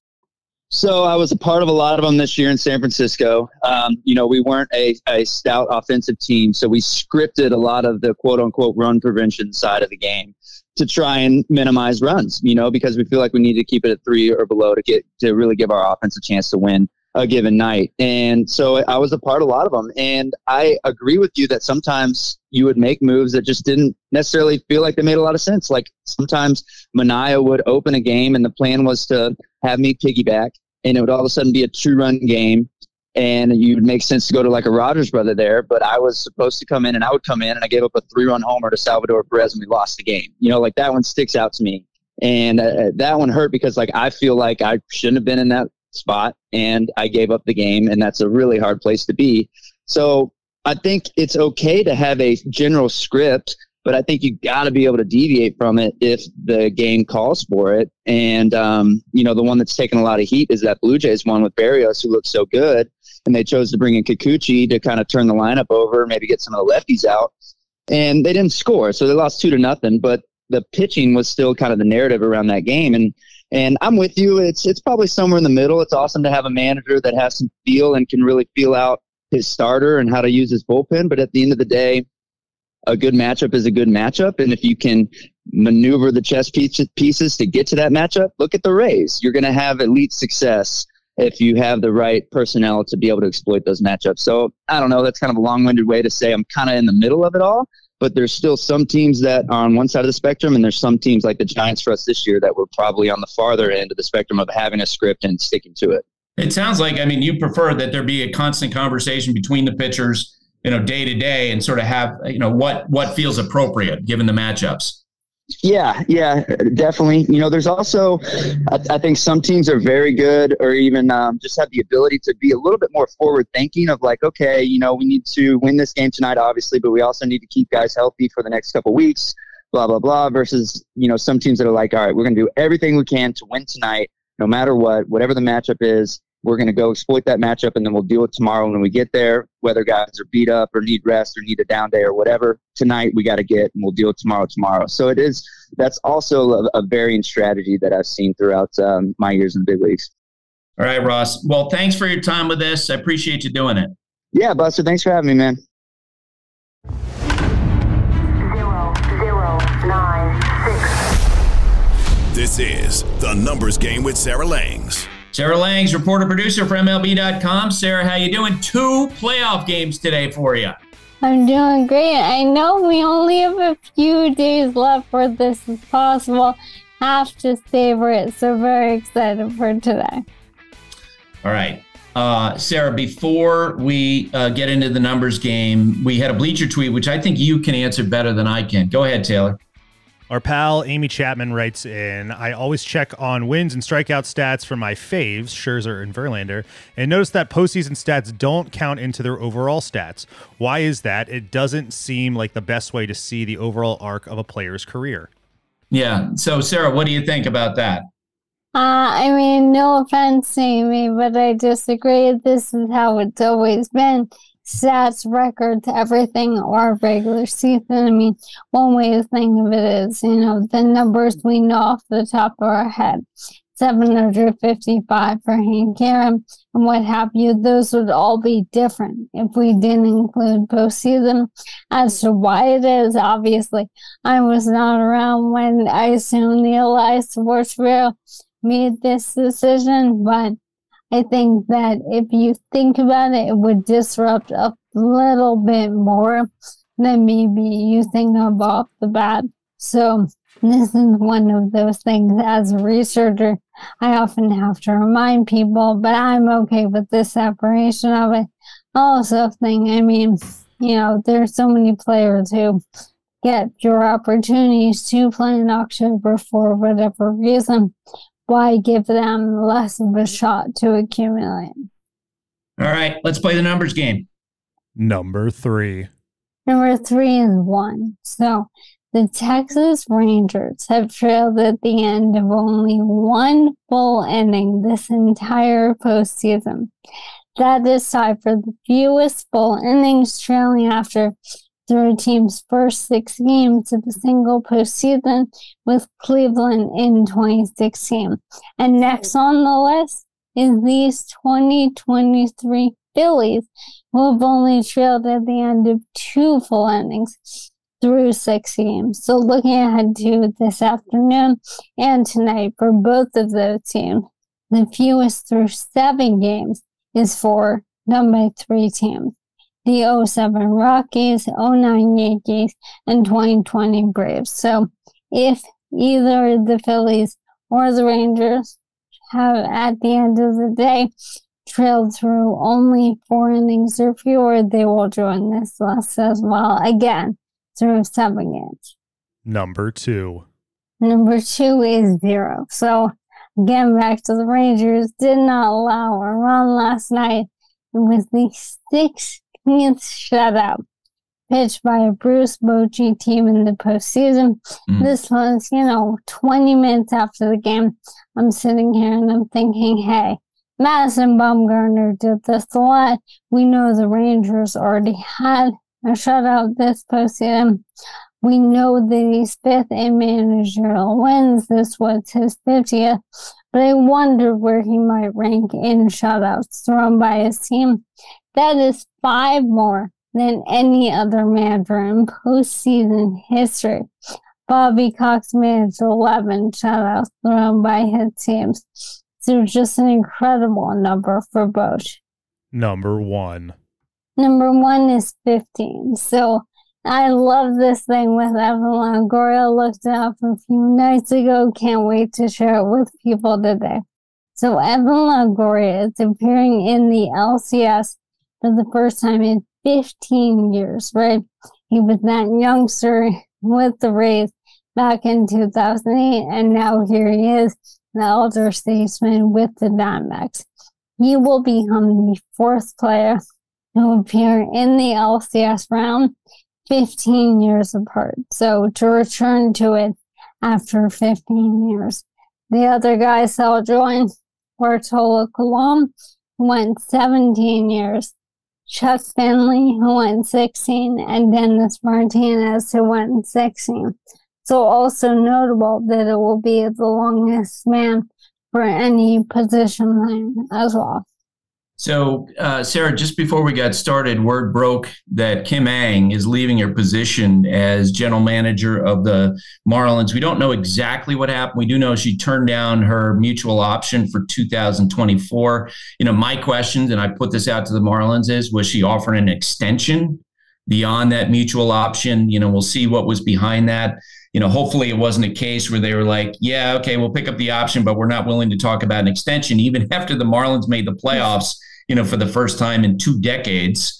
So I was a part of a lot of them this year in San Francisco. Um, you know, we weren't a, a stout offensive team, so we scripted a lot of the quote-unquote run prevention side of the game to try and minimize runs, you know, because we feel like we need to keep it at three or below to get to really give our offense a chance to win a given night. And so I was a part of a lot of them. And I agree with you that sometimes you would make moves that just didn't necessarily feel like they made a lot of sense. Like sometimes Manaea would open a game and the plan was to have me piggyback, and it would all of a sudden be a two-run game, and you would make sense to go to like a Rogers brother there. But I was supposed to come in, and I would come in, and I gave up a three-run homer to Salvador Perez, and we lost the game. You know, like that one sticks out to me. And uh, that one hurt because like I feel like I shouldn't have been in that spot, and I gave up the game, and that's a really hard place to be. So I think it's okay to have a general script, but I think you got to be able to deviate from it if the game calls for it. And, um, you know, the one that's taken a lot of heat is that Blue Jays one with Berrios, who looks so good, and they chose to bring in Kikuchi to kind of turn the lineup over, maybe get some of the lefties out, and they didn't score. So they lost two to nothing, but the pitching was still kind of the narrative around that game. And, And I'm with you. It's it's probably somewhere in the middle. It's awesome to have a manager that has some feel and can really feel out his starter and how to use his bullpen. But at the end of the day, a good matchup is a good matchup. And if you can maneuver the chess pieces to get to that matchup, look at the Rays. You're going to have elite success if you have the right personnel to be able to exploit those matchups. So I don't know. That's kind of a long-winded way to say I'm kind of in the middle of it all. But there's still some teams that are on one side of the spectrum, and there's some teams like the Giants for us this year that were probably on the farther end of the spectrum of having a script and sticking to it. It sounds like, I mean, you prefer that there be a constant conversation between the pitchers, you know, day to day, and sort of have, you know, what what feels appropriate given the matchups. Yeah, yeah, definitely. You know, there's also, I, I think some teams are very good, or even um, just have the ability to be a little bit more forward thinking of like, okay, you know, we need to win this game tonight, obviously, but we also need to keep guys healthy for the next couple of weeks, blah, blah, blah, versus, you know, some teams that are like, all right, we're going to do everything we can to win tonight, no matter what, whatever the matchup is. We're going to go exploit that matchup, and then we'll deal with tomorrow when we get there, whether guys are beat up or need rest or need a down day or whatever. Tonight we got to get, and we'll deal with tomorrow tomorrow. So it is, that's also a, a varying strategy that I've seen throughout um, my years in the big leagues. All right, Ross. Well, thanks for your time with this. I appreciate you doing it. Yeah, Buster, thanks for having me, man. Zero, zero, nine, six. This is The Numbers Game with Sarah Langs. Sarah Langs, reporter-producer for M L B dot com. Sarah, how you doing? Two playoff games today for you. I'm doing great. I know we only have a few days left where this is possible. Have to savor it. So very excited for today. All right. Uh, Sarah, before we uh, get into the numbers game, we had a Bleacher tweet, which I think you can answer better than I can. Go ahead, Taylor. Our pal Amy Chapman writes in, I always check on wins and strikeout stats for my faves, Scherzer and Verlander, and notice that postseason stats don't count into their overall stats. Why is that? It doesn't seem like the best way to see the overall arc of a player's career. Yeah. So, Sarah, what do you think about that? Uh, I mean, no offense, Amy, but I disagree. This is how it's always been. Stats, records, everything, or regular season. I mean, one way to think of it is, you know, the numbers we know off the top of our head. seven hundred fifty-five for Hank Aaron and what have you. Those would all be different if we didn't include postseason. As to why it is, obviously, I was not around when I assume the Elias Sports Bureau made this decision, but I think that if you think about it, it would disrupt a little bit more than maybe you think of off the bat. So this is one of those things. As a researcher, I often have to remind people, but I'm okay with this separation of it. I also think, I mean, you know, there's so many players who get fewer opportunities to play in October for whatever reason. Why give them less of a shot to accumulate? All right, let's play the numbers game. Number three. Number three is one. So the Texas Rangers have trailed at the end of only one full inning this entire postseason. That is tied for the fewest full innings, trailing after through a team's first six games of a single postseason with Cleveland in twenty sixteen. And next on the list is these twenty twenty-three Phillies, who have only trailed at the end of two full innings through six games. So looking ahead to this afternoon and tonight for both of those teams, the fewest through seven games is four, done by three teams. The oh seven Rockies, oh nine Yankees, and twenty twenty Braves. So if either the Phillies or the Rangers have, at the end of the day, trailed through only four innings or fewer, they will join this list as well, again, through seven games. Number two. Number two is zero. So, again, back to the Rangers, did not allow a run last night. It was the sixteenth shutout pitched by a Bruce Bochy team in the postseason. Mm. This was, you know, twenty minutes after the game. I'm sitting here and I'm thinking, hey, Madison Bumgarner did this a lot. We know the Rangers already had a shutout this postseason. We know that he's fifth in managerial wins. This was his fiftieth. But I wondered where he might rank in shutouts thrown by his team. That is five more than any other manager in postseason history. Bobby Cox managed eleven shutouts thrown by his teams. So just an incredible number for Boch. Number one. Number one is fifteen. So I love this thing with Evan Longoria. Looked it up a few nights ago. Can't wait to share it with people today. So Evan Longoria is appearing in the L C S for the first time in fifteen years, right? He was that youngster with the Rays back in two thousand eight, and now here he is, the elder statesman with the Diamondbacks. He will become the fourth player to appear in the L C S round fifteen years apart. So to return to it after fifteen years. The other guys that will join, Bartolo Colon, who went seventeen years, Chuck Finley, who went sixteen, and Dennis Martinez, who went sixteen. So also notable that it will be the longest man for any position line as well. So, uh, Sarah, just before we got started, word broke that Kim Ng is leaving her position as general manager of the Marlins. We don't know exactly what happened. We do know she turned down her mutual option for two thousand twenty-four. You know, my question, and I put this out to the Marlins, is, was she offering an extension beyond that mutual option? You know, we'll see what was behind that. You know, hopefully it wasn't a case where they were like, yeah, okay, we'll pick up the option, but we're not willing to talk about an extension, even after the Marlins made the playoffs, you know, for the first time in two decades.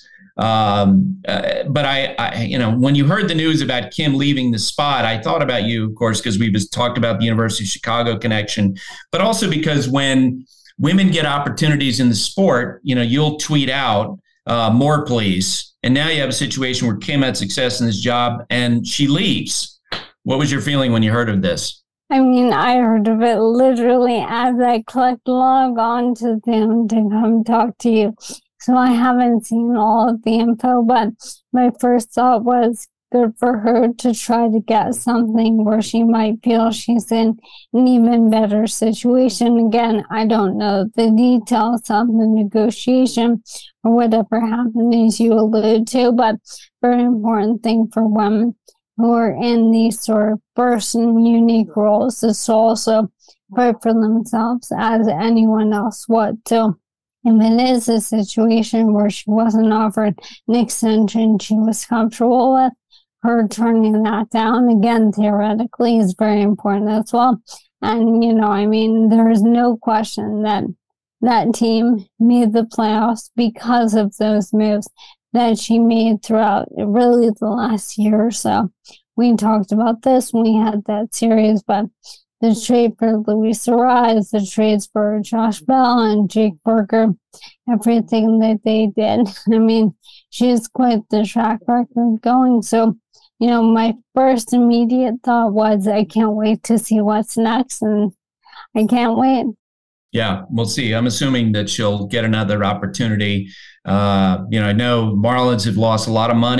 Um, uh, but I, I, you know, when you heard the news about Kim leaving the spot, I thought about you, of course, because we just talked about the University of Chicago connection, but also because when women get opportunities in the sport, you know, you'll tweet out, uh, more please. And now you have a situation where Kim had success in this job and she leaves. What was your feeling when you heard of this? I mean, I heard of it literally as I clicked log on to them to come talk to you. So I haven't seen all of the info, but my first thought was good for her to try to get something where she might feel she's in an even better situation. Again, I don't know the details of the negotiation or whatever happened as you allude to, but very important thing for women who are in these sort of first and unique roles is to also fight for themselves as anyone else would. So if it is a situation where she wasn't offered an extension she was comfortable with, her turning that down, again, theoretically, is very important as well. And, you know, I mean, there is no question that that team made the playoffs because of those moves that she made throughout really the last year or so. We talked about this when we had that series, but the trade for Luis Arraez, the trades for Josh Bell and Jake Burger, everything that they did. I mean, she has quite the track record going. So, you know, my first immediate thought was, I can't wait to see what's next, and I can't wait. Yeah, we'll see. I'm assuming that she'll get another opportunity. Uh, you know, I know Marlins have lost a lot of money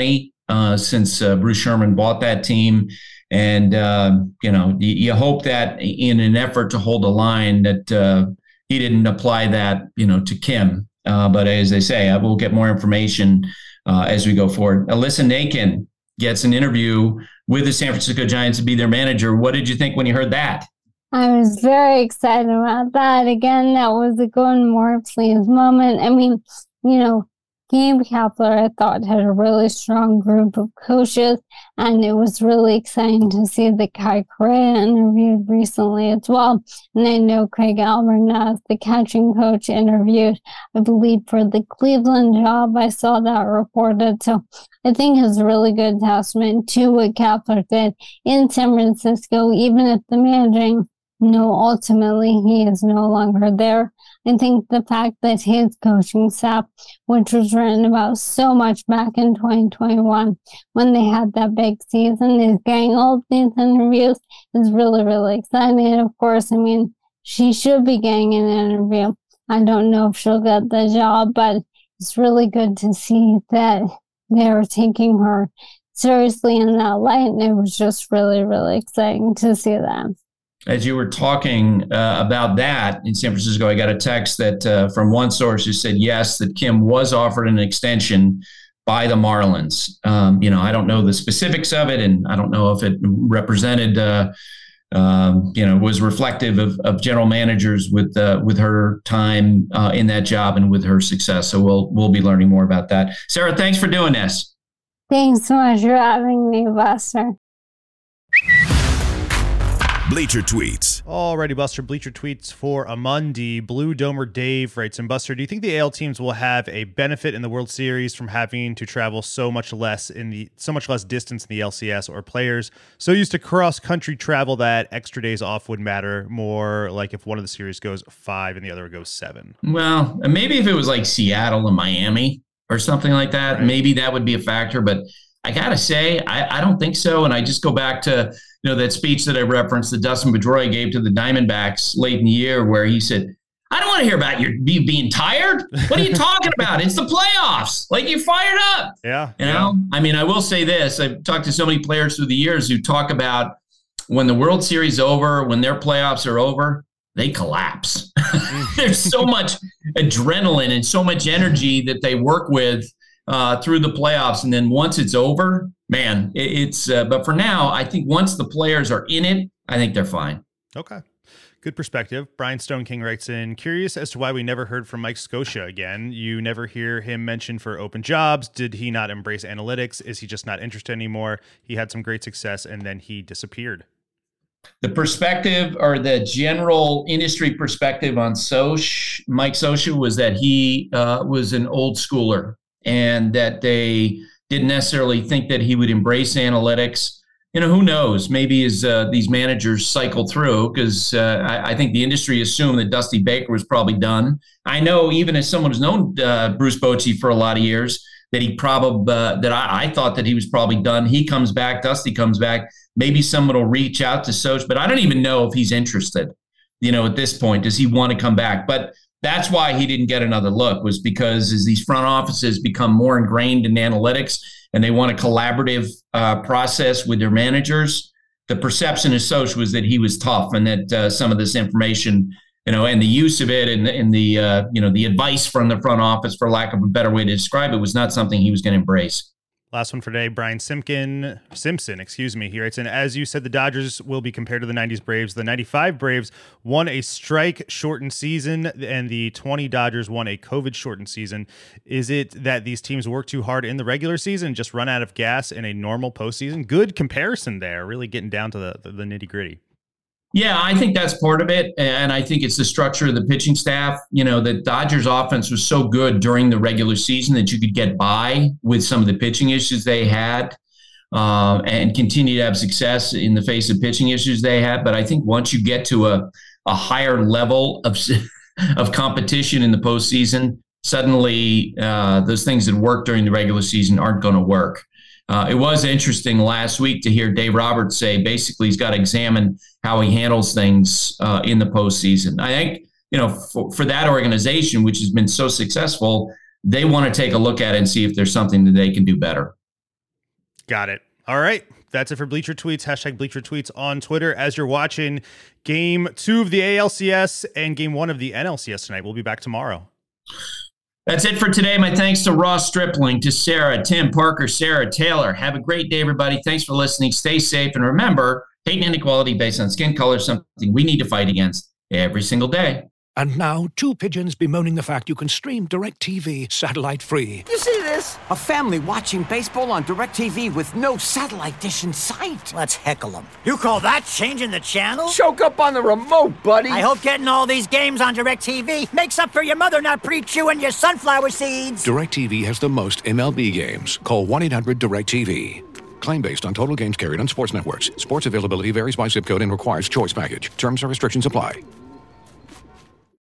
uh, since uh, Bruce Sherman bought that team. And, uh, you know, you, you hope that in an effort to hold a line that uh, he didn't apply that, you know, to Kim. Uh, but as I say, I will get more information uh, as we go forward. Alyssa Nakin gets an interview with the San Francisco Giants to be their manager. What did you think when you heard that? I was very excited about that. Again, that was a Gordon Moore please moment. I mean, you know, Gabe Kapler, I thought, had a really strong group of coaches, and it was really exciting to see that Kai Correa interviewed recently as well. And I know Craig Albernas, the catching coach, interviewed, I believe, for the Cleveland job. I saw that reported. So I think it's a really good testament to what Kapler did in San Francisco, even if the managing, no, ultimately he is no longer there. I think the fact that his coaching staff, which was written about so much back in twenty twenty-one when they had that big season, is getting all of these interviews is really, really exciting. And of course, I mean, she should be getting an interview. I don't know if she'll get the job, but it's really good to see that they're taking her seriously in that light. And it was just really, really exciting to see that. As you were talking uh, about that in San Francisco, I got a text that uh, from one source who said, yes, that Kim was offered an extension by the Marlins. Um, you know, I don't know the specifics of it, and I don't know if it represented, uh, um, you know, was reflective of, of general managers with uh, with her time uh, in that job and with her success. So we'll we'll be learning more about that. Sarah, thanks for doing this. Thanks so much for having me, Buster. Bleacher Tweets. Alrighty, Buster. Bleacher Tweets for a Monday. Blue Domer Dave writes, and Buster, do you think the A L teams will have a benefit in the World Series from having to travel so much less in the so much less distance in the L C S, or players so used to cross-country travel that extra days off would matter more, like if one of the series goes five and the other goes seven? Well, maybe if it was like Seattle and Miami or something like that, right, maybe that would be a factor. But I got to say, I, I don't think so. And I just go back to, you know, that speech that I referenced that Dustin Pedroia gave to the Diamondbacks late in the year, where he said, I don't want to hear about your you being tired. What are you talking about? It's the playoffs. Like, you're fired up. Yeah. You know, yeah. I mean, I will say this. I've talked to so many players through the years who talk about when the World Series is over, when their playoffs are over, they collapse. There's so much adrenaline and so much energy that they work with uh, through the playoffs. And then once it's over, man, it, it's, uh, but for now, I think once the players are in it, I think they're fine. Okay. Good perspective. Brian Stone King writes in, curious as to why we never heard from Mike Scotia again. You never hear him mentioned for open jobs. Did he not embrace analytics? Is he just not interested anymore? He had some great success and then he disappeared. The perspective, or the general industry perspective on Soch, Mike Scioscia, was that he uh, was an old schooler and that they didn't necessarily think that he would embrace analytics. You know, who knows? Maybe as uh, these managers cycle through, because uh, I, I think the industry assumed that Dusty Baker was probably done. I know, even as someone who's known uh, Bruce Bochy for a lot of years, that he probably uh, that I, I thought that he was probably done. He comes back, Dusty comes back. Maybe someone will reach out to Soch, but I don't even know if he's interested. You know, at this point, does he want to come back? But that's why he didn't get another look, was because as these front offices become more ingrained in analytics and they want a collaborative uh, process with their managers, the perception of Soch was that he was tough and that uh, some of this information, you know, and the use of it and, and the, uh, you know, the advice from the front office, for lack of a better way to describe it, was not something he was going to embrace. Last one for today, Brian Simpkin, Simpson, excuse me. He writes in, as you said, the Dodgers will be compared to the nineties Braves. The ninety-five Braves won a strike-shortened season, and the twenty Dodgers won a COVID-shortened season. Is it that these teams work too hard in the regular season, just run out of gas in a normal postseason? Good comparison there, really getting down to the, the, the nitty-gritty. Yeah, I think that's part of it. And I think it's the structure of the pitching staff. You know, the Dodgers offense was so good during the regular season that you could get by with some of the pitching issues they had uh, and continue to have success in the face of pitching issues they had. But I think once you get to a, a higher level of, of competition in the postseason, suddenly uh, those things that work during the regular season aren't going to work. Uh, it was interesting last week to hear Dave Roberts say basically he's got to examine how he handles things uh, in the postseason. I think, you know, for, for that organization, which has been so successful, they want to take a look at it and see if there's something that they can do better. Got it. All right. That's it for Bleacher Tweets. Hashtag Bleacher Tweets on Twitter as you're watching game two of the A L C S and game one of the N L C S tonight. We'll be back tomorrow. That's it for today. My thanks to Ross Stripling, to Sarah, Tim, Parker, Sarah, Taylor. Have a great day, everybody. Thanks for listening. Stay safe. And remember, hate and inequality based on skin color is something we need to fight against every single day. And now, two pigeons bemoaning the fact you can stream DirecTV satellite-free. You see this? A family watching baseball on DirecTV with no satellite dish in sight. Let's heckle them. You call that changing the channel? Choke up on the remote, buddy. I hope getting all these games on DirecTV makes up for your mother not pre-chewing your sunflower seeds. DirecTV has the most M L B games. Call one eight hundred direct T V. Claim based on total games carried on sports networks. Sports availability varies by zip code and requires choice package. Terms and restrictions apply.